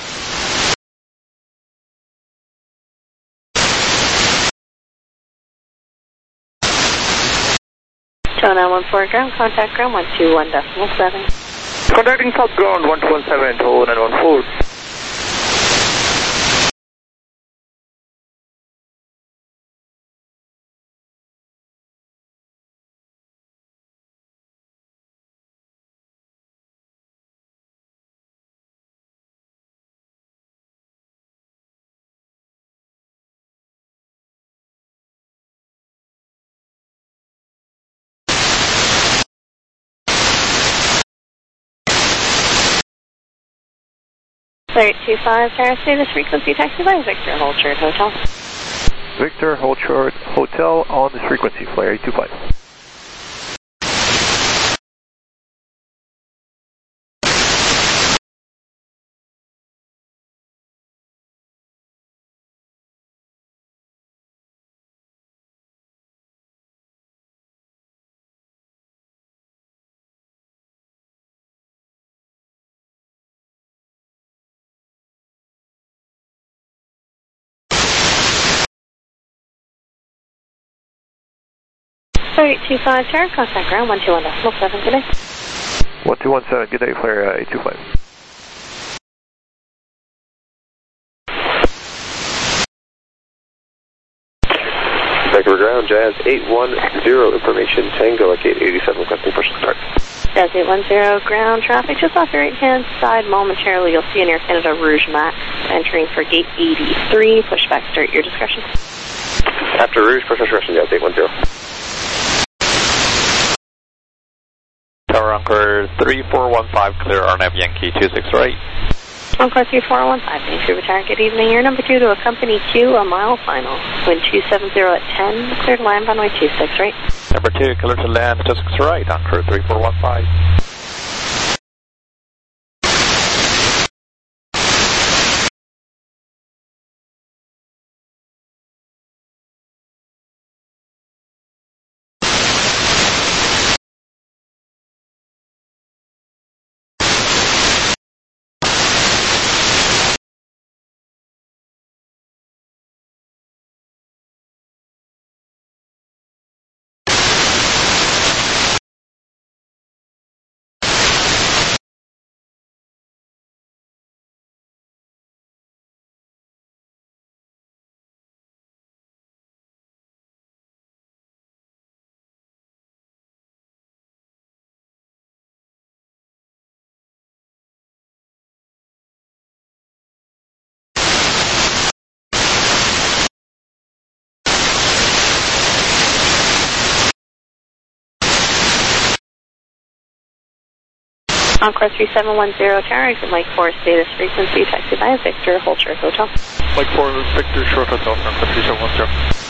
Speaker 15: Tona 14 ground, contact ground 121.7.
Speaker 2: Contacting south ground 117 to 914.
Speaker 15: Flight 25, Paris, stay this frequency, taxi by Victor, hold short hotel.
Speaker 14: Victor, hold short hotel on this frequency, flare 825.
Speaker 15: Flight 25, Tower, contact ground 121.7, good day.
Speaker 14: 1217, good day, flare 825.
Speaker 7: Vancouver ground, Jazz 810 information, Tango at gate 87 requesting first start.
Speaker 15: Jazz 810, ground traffic just off the right hand side. Momentarily you'll see an Air Canada Rouge Max entering for gate 83, pushback start, your discretion.
Speaker 7: After Rouge, push discretion, Jazz 810.
Speaker 20: Tower Encore 3415, clear RNAV Yankee 26 right.
Speaker 15: Encore 3415, Vancouver Tower, good evening. You're number 2 to a company Q, a mile final. Wind 270 at 10, clear to land runway 26 right.
Speaker 20: Number 2, clear to land 26 right, Encore 3415.
Speaker 15: Encore 3710, tower, exit Mike 4, status frequency, taxi by Victor, hold short hotel.
Speaker 9: Mike 4, Victor, short hotel, Franklin 3710.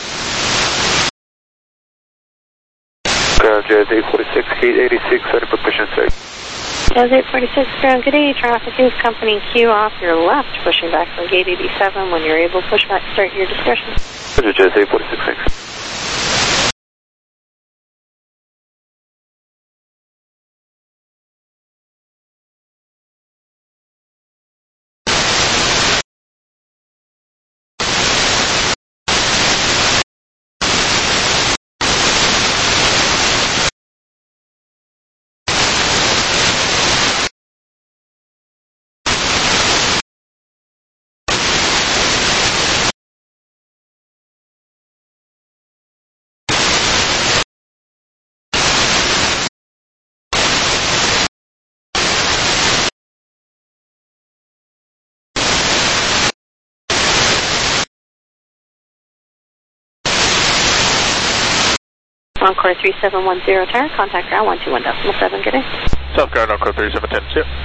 Speaker 12: Ground Jazz 846, gate 86, ready for push and start.
Speaker 15: Jazz 846, ground, good day, traffic is company Q off your left, pushing back from gate 87. When you're able, push back, start your discretion.
Speaker 12: Roger, Jazz 846, thanks.
Speaker 15: Encore 3710, tower, contact ground 121.7, good day.
Speaker 9: South ground, Encore 3710, see ya.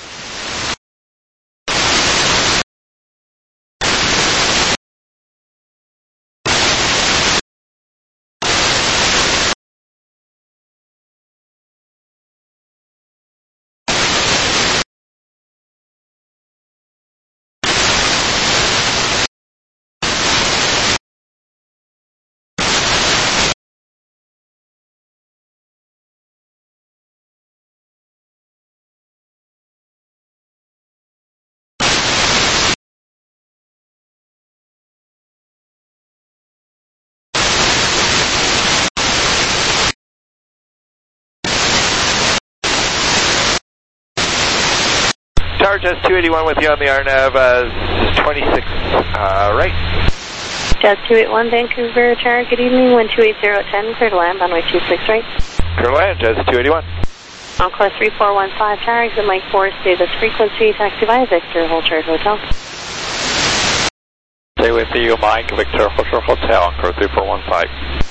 Speaker 14: Tower Jazz 281 with you on the RNAV, 26, right.
Speaker 15: Jazz 281, Vancouver, tower, good evening, 128.010, clear to land, runway 26 right.
Speaker 14: Clear to land, Jazz 281.
Speaker 15: Encore 3415, tower, exit Mike 4, status frequency, taxi by Victor, hold short hotel.
Speaker 20: Stay with you, Mike, Victor, hold short hotel, Encore 3415.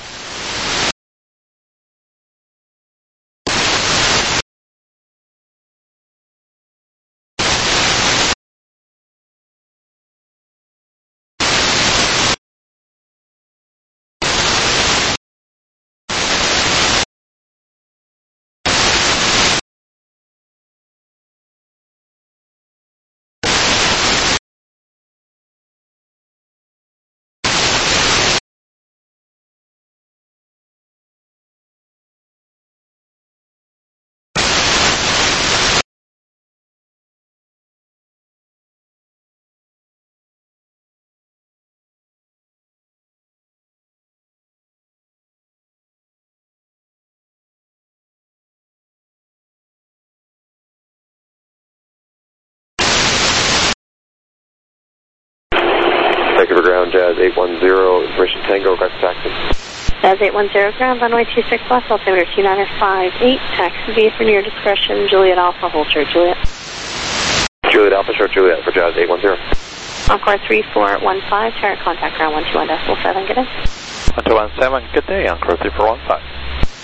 Speaker 12: Vancouver ground, Jazz 810, information Tango, request taxi.
Speaker 15: Jazz 810, ground, runway 26 left, altimeter 2958, taxi via for near discretion, Juliet Alpha, hold short Juliet.
Speaker 12: Juliet Alpha, short Juliet for Jazz 810.
Speaker 15: Encore 3415, tower, contact ground 121.7, good day.
Speaker 20: 121.7, good day, Encore 3415.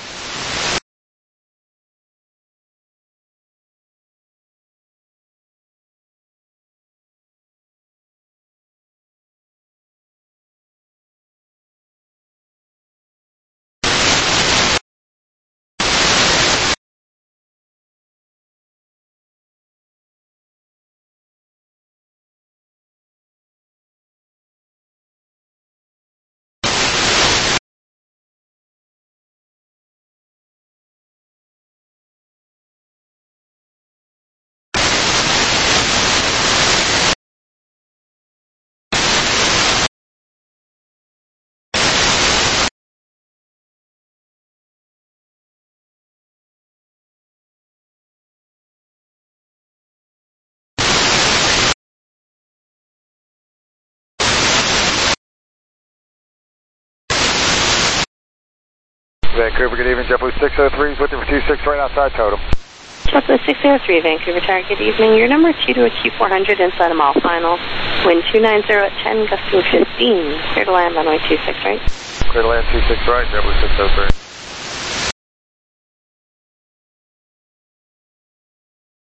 Speaker 14: Vancouver, good evening. JetBlue 603 is with you for 26 right outside Totem.
Speaker 15: JetBlue 603, Vancouver tower, good evening. Your number 2 to a Q400 inside a mile final. Wind 290 at 10, gusting 15. Clear to land, runway 26 right.
Speaker 14: Clear to land 26 right, JetBlue 603.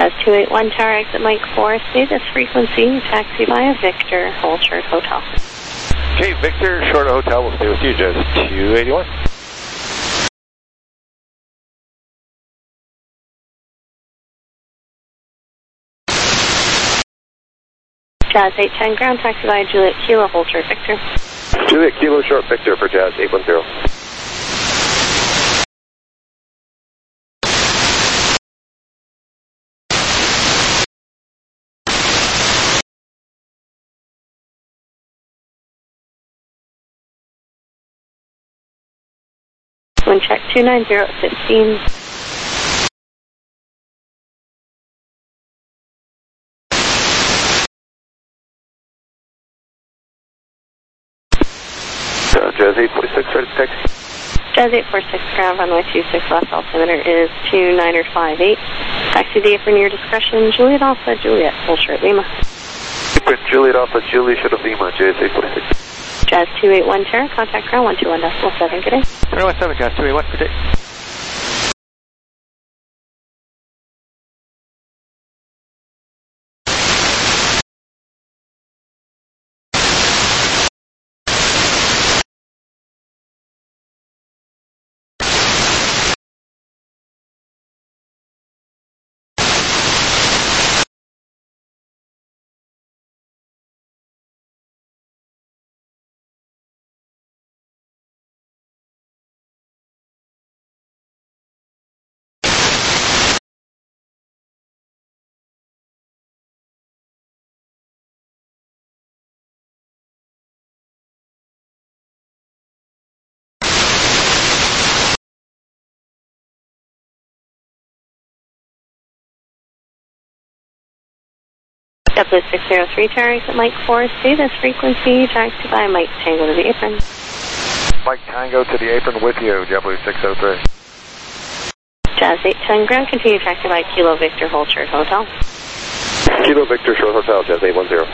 Speaker 15: Jazz 281 Tower exit Mike 4, stay this frequency, taxi via Victor, hold short hotel.
Speaker 14: Okay, Victor, short hotel, we'll stay with you, Jazz 281.
Speaker 15: Jazz 810 ground, taxi via Juliet Kilo, hold short Victor.
Speaker 7: Juliet Kilo short Victor for Jazz 810.
Speaker 15: Wind check 290 at 15.
Speaker 7: Jazz 846, ready to taxi.
Speaker 15: Jazz 846 ground, runway 26 left, altimeter is 2958. Taxi the apron, your discretion, Juliet Alpha, Juliet, hold short Lima.
Speaker 7: Apron, Juliet Alpha, Juliet short Lima, Jazz 846.
Speaker 15: Jazz 281 Terra, contact ground 121.7, good day.
Speaker 14: 317, Jazz 281, good day.
Speaker 15: JetBlue 603 Tower exit Mike 4, stay this frequency, taxi by Mike Tango to the apron.
Speaker 14: Mike Tango to the apron with you, JetBlue 603.
Speaker 15: Jazz 810 ground, continue taxi by Kilo Victor, hold short hotel.
Speaker 7: Kilo Victor short hotel, Jazz 810.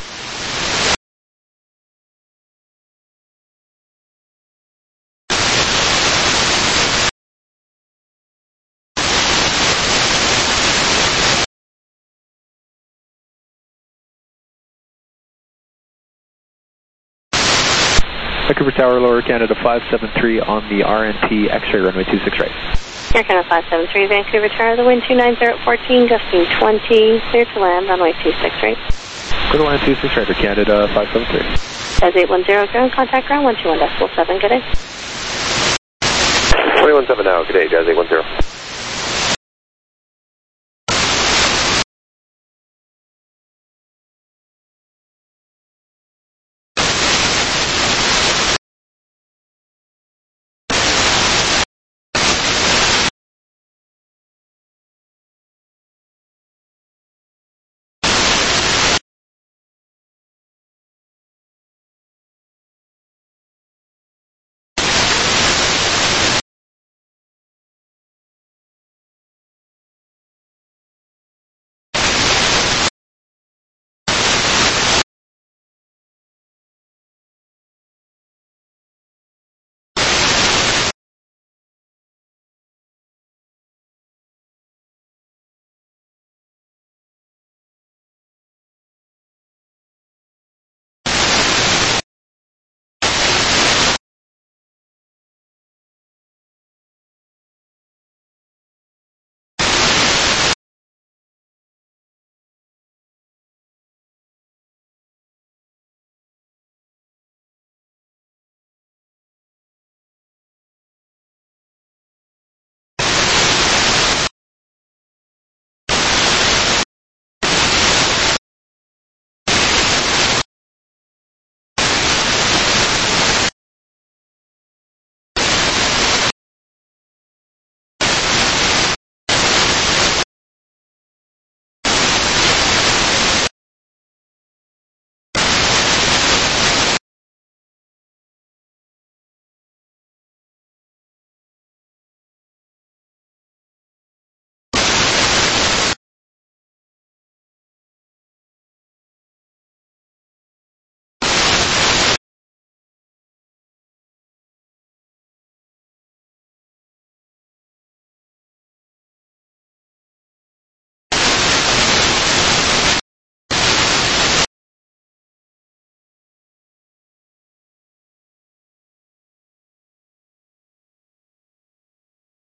Speaker 14: Vancouver Tower, Lower Canada 573 on the RNP X-ray runway 26 right.
Speaker 15: Air Canada 573, Vancouver Tower, the wind 290 at 14, gusting 20, clear to land, runway 26 right.
Speaker 14: Go to land 26 right for Canada 573.
Speaker 15: Jazz 810 ground, contact ground 121.7, good day.
Speaker 7: 217 now, good day, Jazz 810.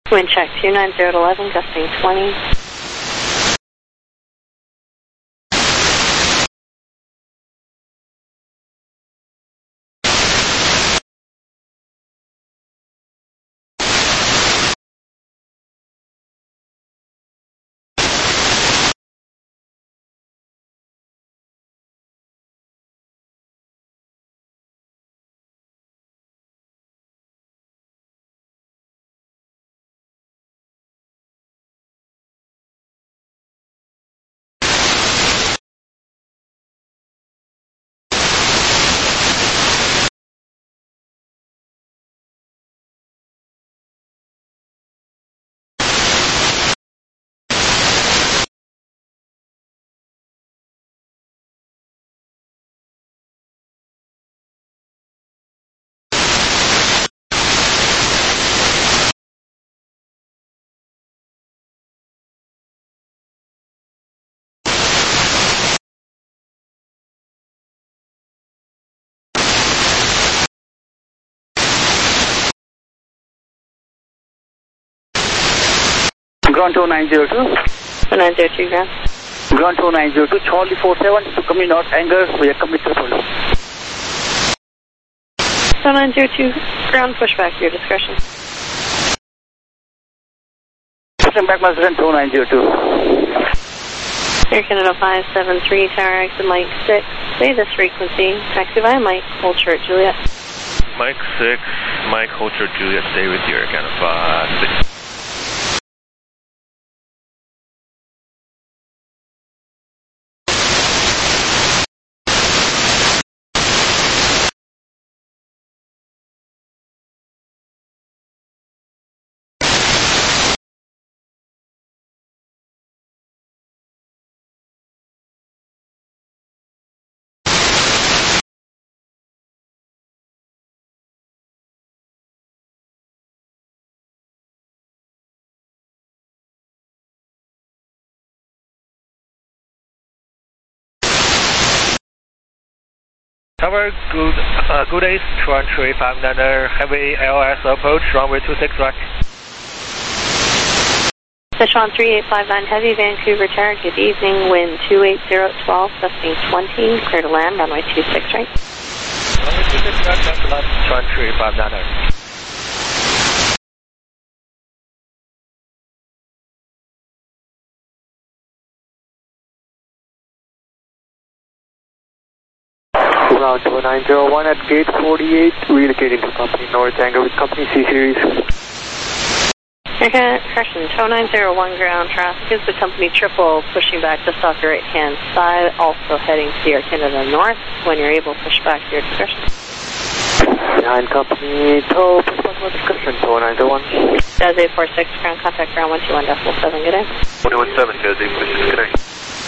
Speaker 15: Wind check 290 at 11, gusting 20.
Speaker 3: Ground 2902.
Speaker 15: 2902, ground.
Speaker 3: Ground 2902, Charlie 47 to company north anger via company triple.
Speaker 15: 2902, ground pushback, your discretion.
Speaker 3: Pushing back my 2902.
Speaker 15: Air Canada 573, tower exit Mike 6. Say this frequency, taxi via Mike, hold short Juliet.
Speaker 11: Mike 6, Mike, hold short Juliet, stay with you, Air Canada 5.
Speaker 10: Tower, good day, 235 heavy LS approach, runway 26 right.
Speaker 15: Sichuan 3859 heavy, Vancouver tower, good evening, wind 280 at 12, gusting 20, clear to land, runway 26 right.
Speaker 10: Runway 26 right, thanks a lot, Sichuan 3859.
Speaker 16: Ground 2901 at gate 48, relocating to company north anger with company C series.
Speaker 15: Correction, 2901 ground traffic is the company triple pushing back just off your right hand side, also heading to Air Canada North. When you're able, push back to your discretion.
Speaker 16: 9 company tow, push back my discretion, 2901.
Speaker 15: Jazz 846, ground contact ground 121.7, good day.
Speaker 18: 117, Jazz 846, good day.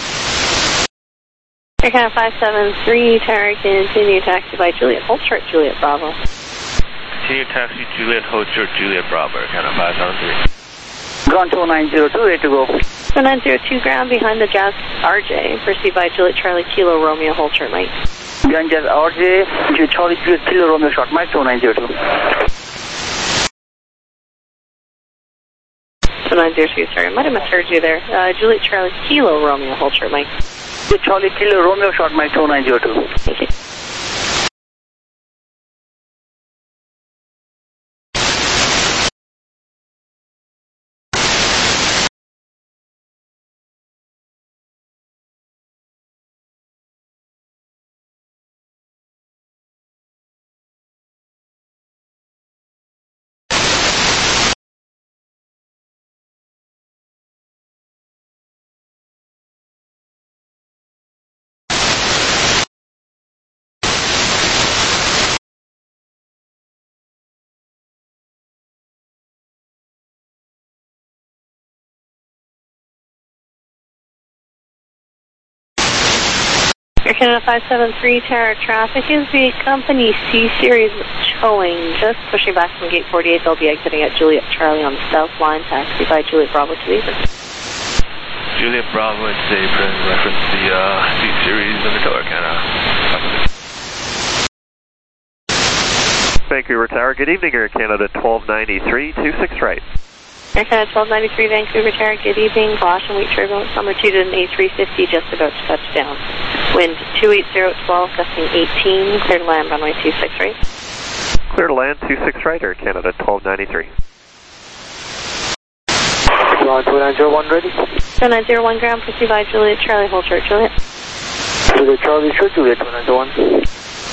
Speaker 15: Air Canada 573, tower, continue taxi by Juliet, hold short Juliet Bravo.
Speaker 11: Continue taxi Juliet, hold short Juliet Bravo, Air Canada 573.
Speaker 3: Ground 2902, ready to go.
Speaker 15: 2902, ground behind the Jazz RJ, proceed by Juliet Charlie Kilo Romeo, hold short Mike.
Speaker 3: Behind Jazz RJ, Charlie Kilo Romeo short Mike 2902.
Speaker 15: 2902, sorry, I might have misheard you there. Juliet Charlie Kilo Romeo, hold short Mike.
Speaker 3: Charlie Kilo Romeo short Mike 2902.
Speaker 15: Thank you. Air Canada 573, tower traffic is the company C series towing, just pushing back from gate 48. They'll be exiting at Juliet Charlie on the south line, taxi by Juliet Bravo to Apron.
Speaker 11: Juliet Bravo and Apron, reference the C series and the tower, Canada.
Speaker 1: Vancouver Tower, good evening, Air Canada 1293, 26 right.
Speaker 15: Air Canada 1293 Vancouver Tower, good evening. Caution, weak turbulence number 2 to an A350 just about to touch down. Wind 280 at 12, gusting 18. Clear to land, runway 26 right.
Speaker 1: Clear to land, 26 right, Air Canada 1293.
Speaker 16: 2901 ready.
Speaker 15: 2901 ground, proceed by Juliet, Charlie, hold short, Juliet.
Speaker 16: Juliet, Charlie, short, Juliet, 2901.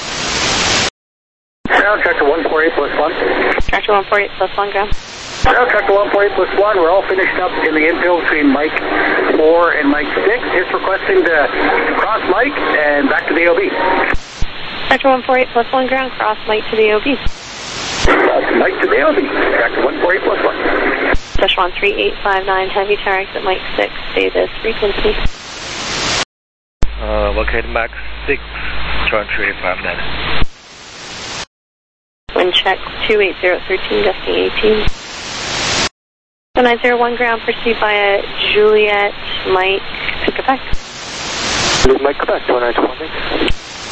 Speaker 3: Ground, tractor 148 plus 1.
Speaker 15: Tractor 148 plus 1 ground.
Speaker 3: Ground, tractor 148 plus 1. We're all finished up in the infield between Mike 4 and Mike 6. Just requesting to cross Mike and back to the OB.
Speaker 15: Tractor 148 plus 1 ground, cross Mike to the OB.
Speaker 3: Cross Mike to the OB. Tractor 148 plus 1.
Speaker 15: Szechuan 3859 heavy tower exit Mike 6. Stay this frequency.
Speaker 10: Locate Mach 6, Szechuan 3859.
Speaker 15: Wind check 28013, gusting 18. 901 ground, proceed via Juliet, Mike to Quebec.
Speaker 16: Juliet, Mike, Quebec, 2921.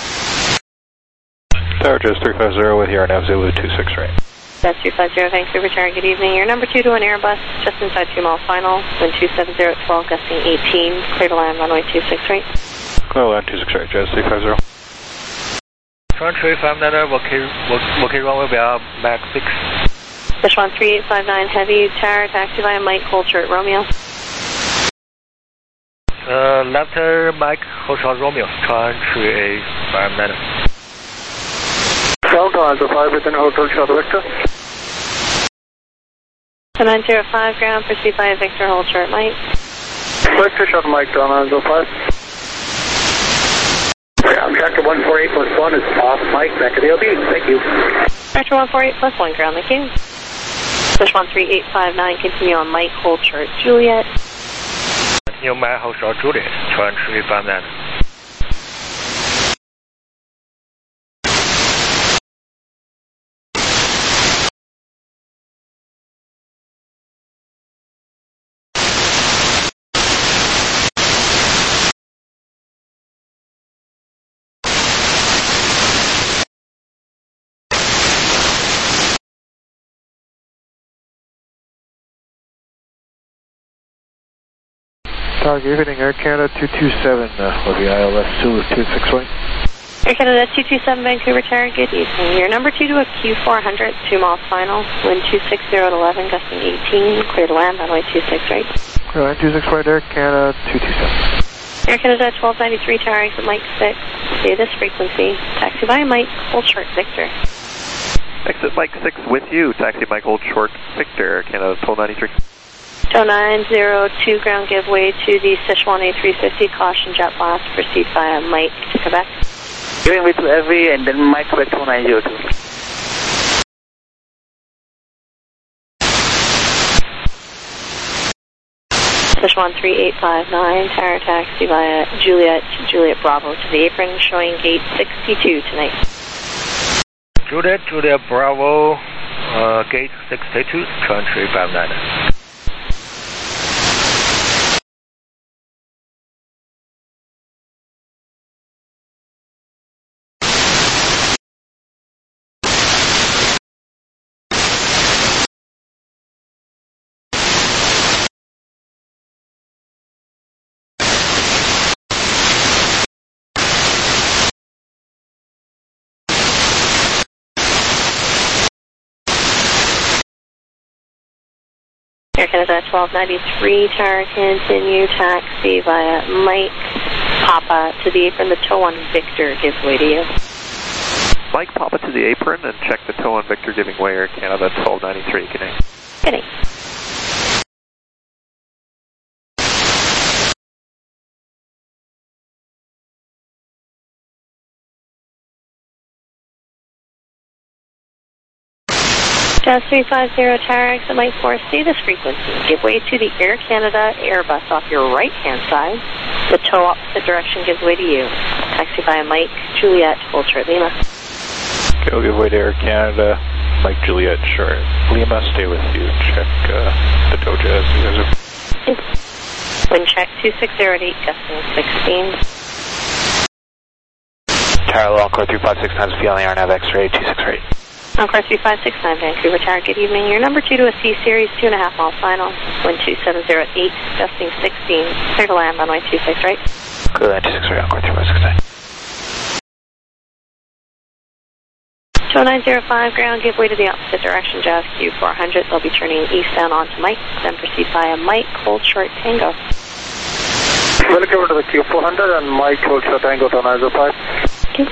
Speaker 13: Tower Jazz 350 with here, nav Zulu 26 right.
Speaker 15: That's 250 Vancouver Tower, good evening. Your number 2 to an Airbus, just inside 2 mile final. Wind 270 at 12, gusting 18. Clear to land, runway 26 right.
Speaker 13: Clear to land, 26 right, Jazz 350.
Speaker 10: Szechuan 3859, locate runway via Mach 6.
Speaker 15: Szechuan 3859 heavy tower, taxi via Mike, hold short, Romeo.
Speaker 10: Left Mike, hold short, Romeo, Szechuan 3859.
Speaker 16: South, Alpha 5 within Hotel Short Victor.
Speaker 15: 905 ground, proceed via Victor, hold short, Mike.
Speaker 16: Victor Short Mike, 905.
Speaker 3: Ground, tractor 148 plus 1 is off Mike, back to the OB. Thank you.
Speaker 15: Tractor 148 plus 1 ground, thank you. Szechuan 3859, continue on Mike, hold short, Juliet.
Speaker 10: Continue Mike, hold short, Juliet, Szechuan 3859.
Speaker 13: Tower, good evening, Air Canada 227 with the ILS Zulu 26 right.
Speaker 15: Air Canada 227 Vancouver Tower, good evening. Your number 2 to a Q400, 2 miles final. Wind 260 at 11, gusting 18. Clear to land, runway 26 right.
Speaker 13: Clear land 26 right, Air Canada 227.
Speaker 15: Air Canada 1293 tower exit Mike 6. Stay this frequency. Taxi by Mike, hold short, Victor.
Speaker 1: Exit Mike 6 with you. Taxi Mike, hold short, Victor, Air Canada 1293.
Speaker 15: 0902 ground, give way to the Szechuan A350. Caution jet blast. Proceed via Mike to Quebec.
Speaker 4: Giving way to heavy and then Mike Quebec 2902.
Speaker 15: Szechuan 3859, tower taxi via Juliet Bravo to the apron, showing gate 62 tonight.
Speaker 10: Juliet Bravo, gate 62, Szechuan 3859.
Speaker 15: Air Canada 1293, tower continue, taxi via Mike Papa to the apron, the tow on Victor gives way to you.
Speaker 1: Mike Papa to the apron and check the tow on Victor giving way, Air Canada 1293, good night.
Speaker 15: Good night. Jazz 350 tower exit Mike 4, stay this frequency. Give way to the Air Canada Airbus off your right-hand side. The tow opposite direction gives way to you. Taxi via Mike Juliet, hold short Lima.
Speaker 13: Okay, we'll give way to Air Canada, Mike Juliet, short Lima, stay with you. Check the tow jazz. You guys are...
Speaker 15: Wind check 2608, gusting 16.
Speaker 20: Tower Long Core 356 times VLAR nav X-ray 268.
Speaker 15: Encore 3569 Vancouver Tower, good evening. Your number 2 to a C Series, 2.5 mile final, wind 270 at 8, gusting 16, clear to land, runway 26 right.
Speaker 20: Clear land 26 right, Encore 3569.
Speaker 15: 2905 ground, give way to the opposite direction, Jazz Q400. They'll be turning eastbound onto Mike, then proceed via Mike, hold short Tango.
Speaker 12: Welcome to the Q400 and Mike, hold short Tango to 905.
Speaker 15: Okay.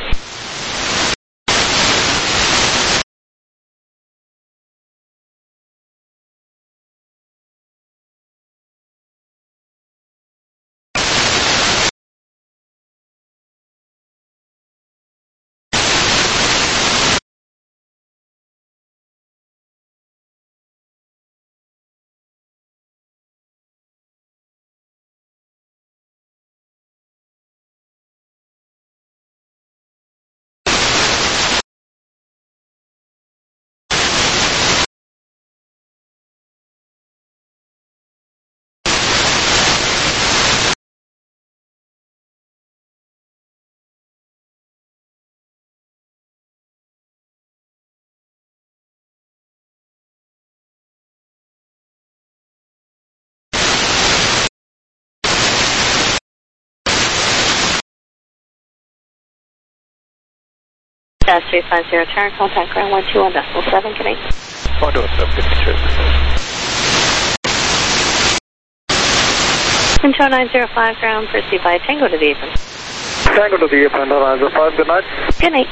Speaker 15: Jazz 350 turn, contact ground 121.7, good night.
Speaker 20: 127, good night, cheers.
Speaker 15: Wind 905 ground, proceed via Tango to the apron.
Speaker 12: Tango to the apron, 905, good night.
Speaker 15: Good night.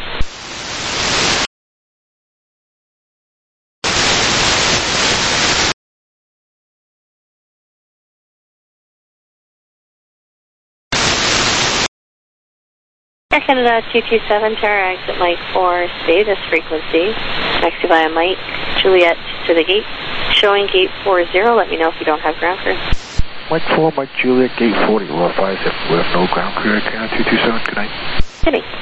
Speaker 15: Air Canada 227, Terra exit Mike 4, stay this frequency. Taxi via Mike, Juliet to the gate. Showing gate 40, let me know if you don't have ground crew.
Speaker 8: Mike 4, Mike Juliet, gate 40, we'll advise if we have no ground crew, Air Canada 227, good night.
Speaker 15: Good night.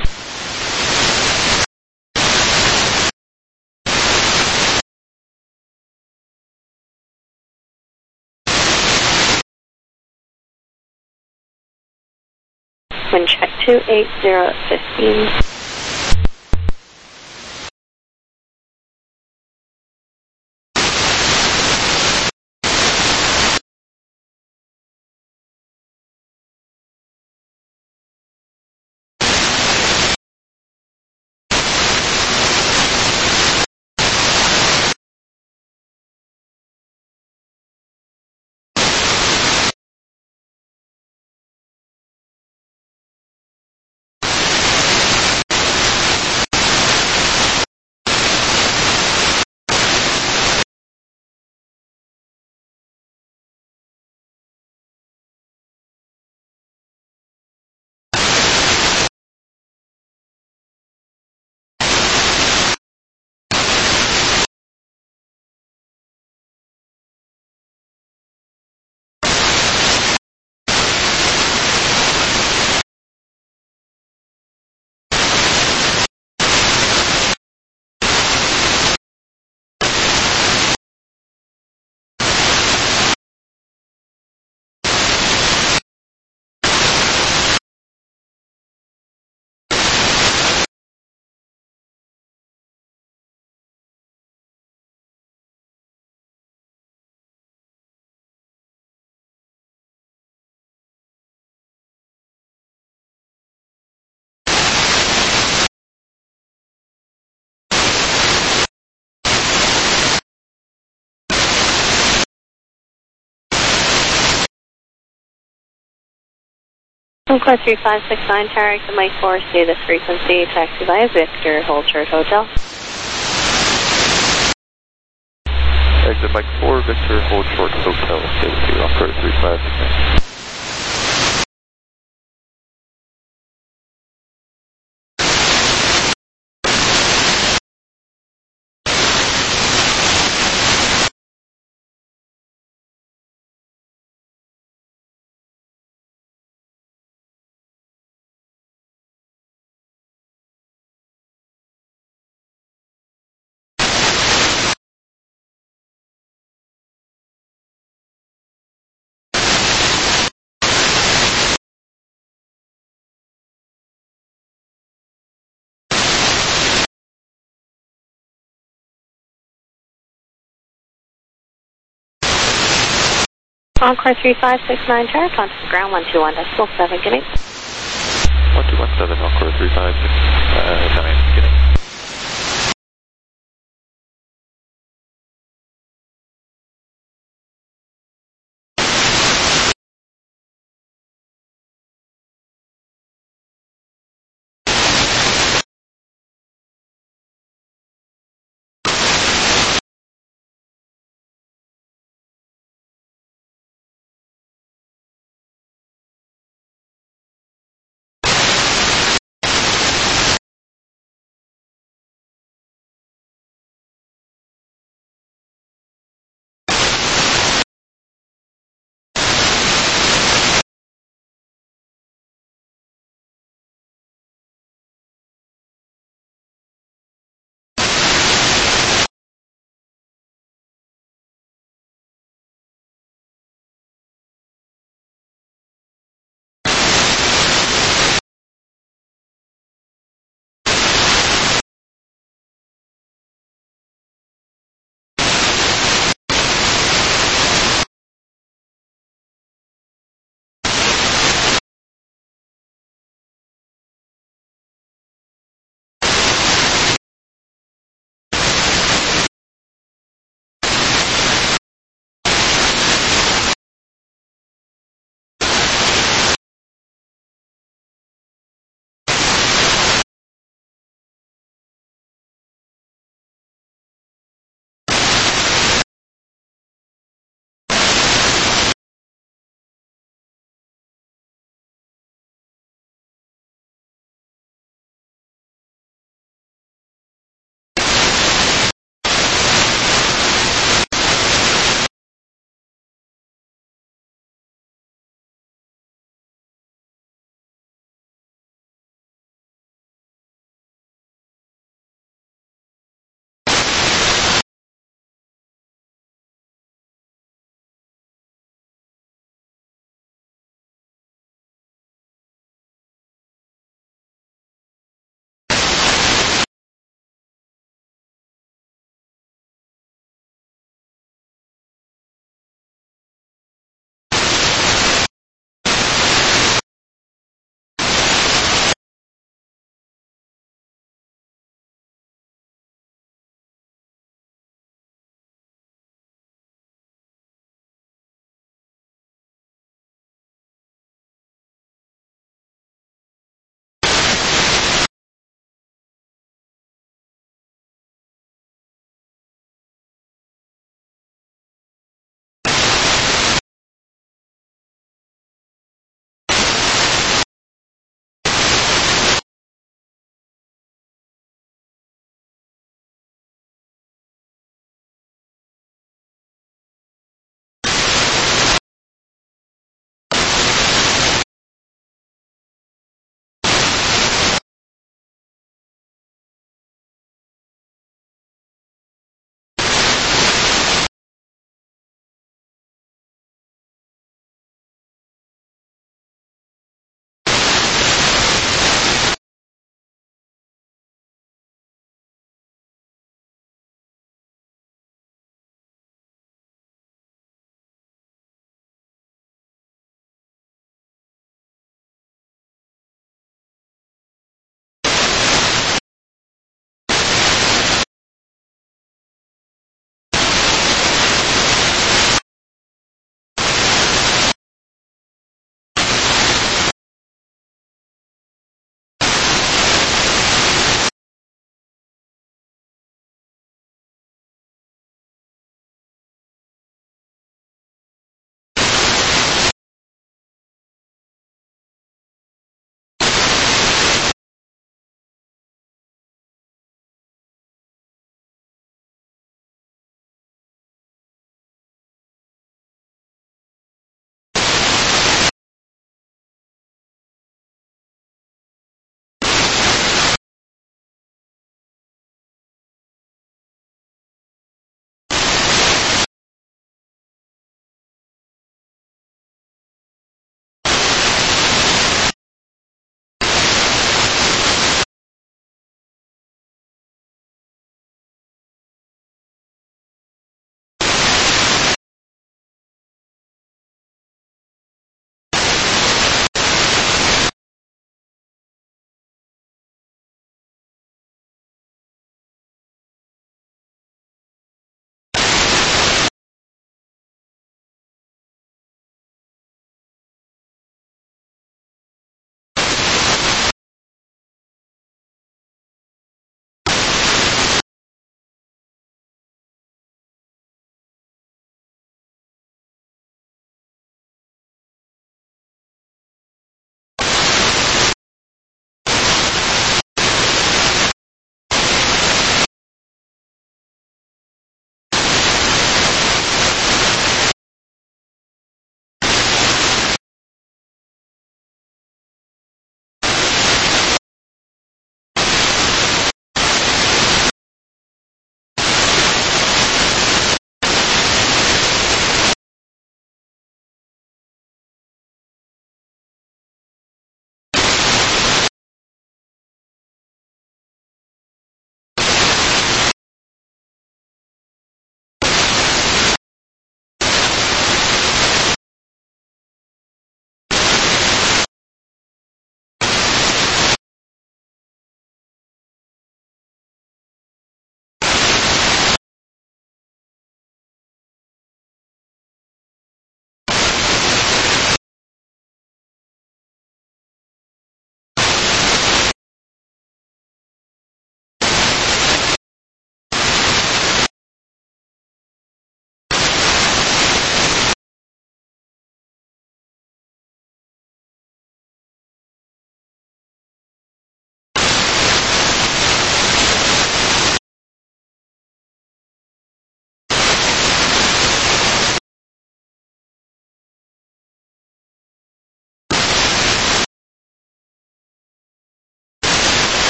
Speaker 15: Wind check 28015. Concourse 3569, Tower exit Mike 4, stay this frequency, taxi via Victor, hold short hotel.
Speaker 20: Exit Mike 4, Victor, hold short hotel, stay with you, Encore 3569.
Speaker 15: Encore 3569, Tower, contact ground 121.7, getting.
Speaker 11: 1217, Encore 356, 9, getting.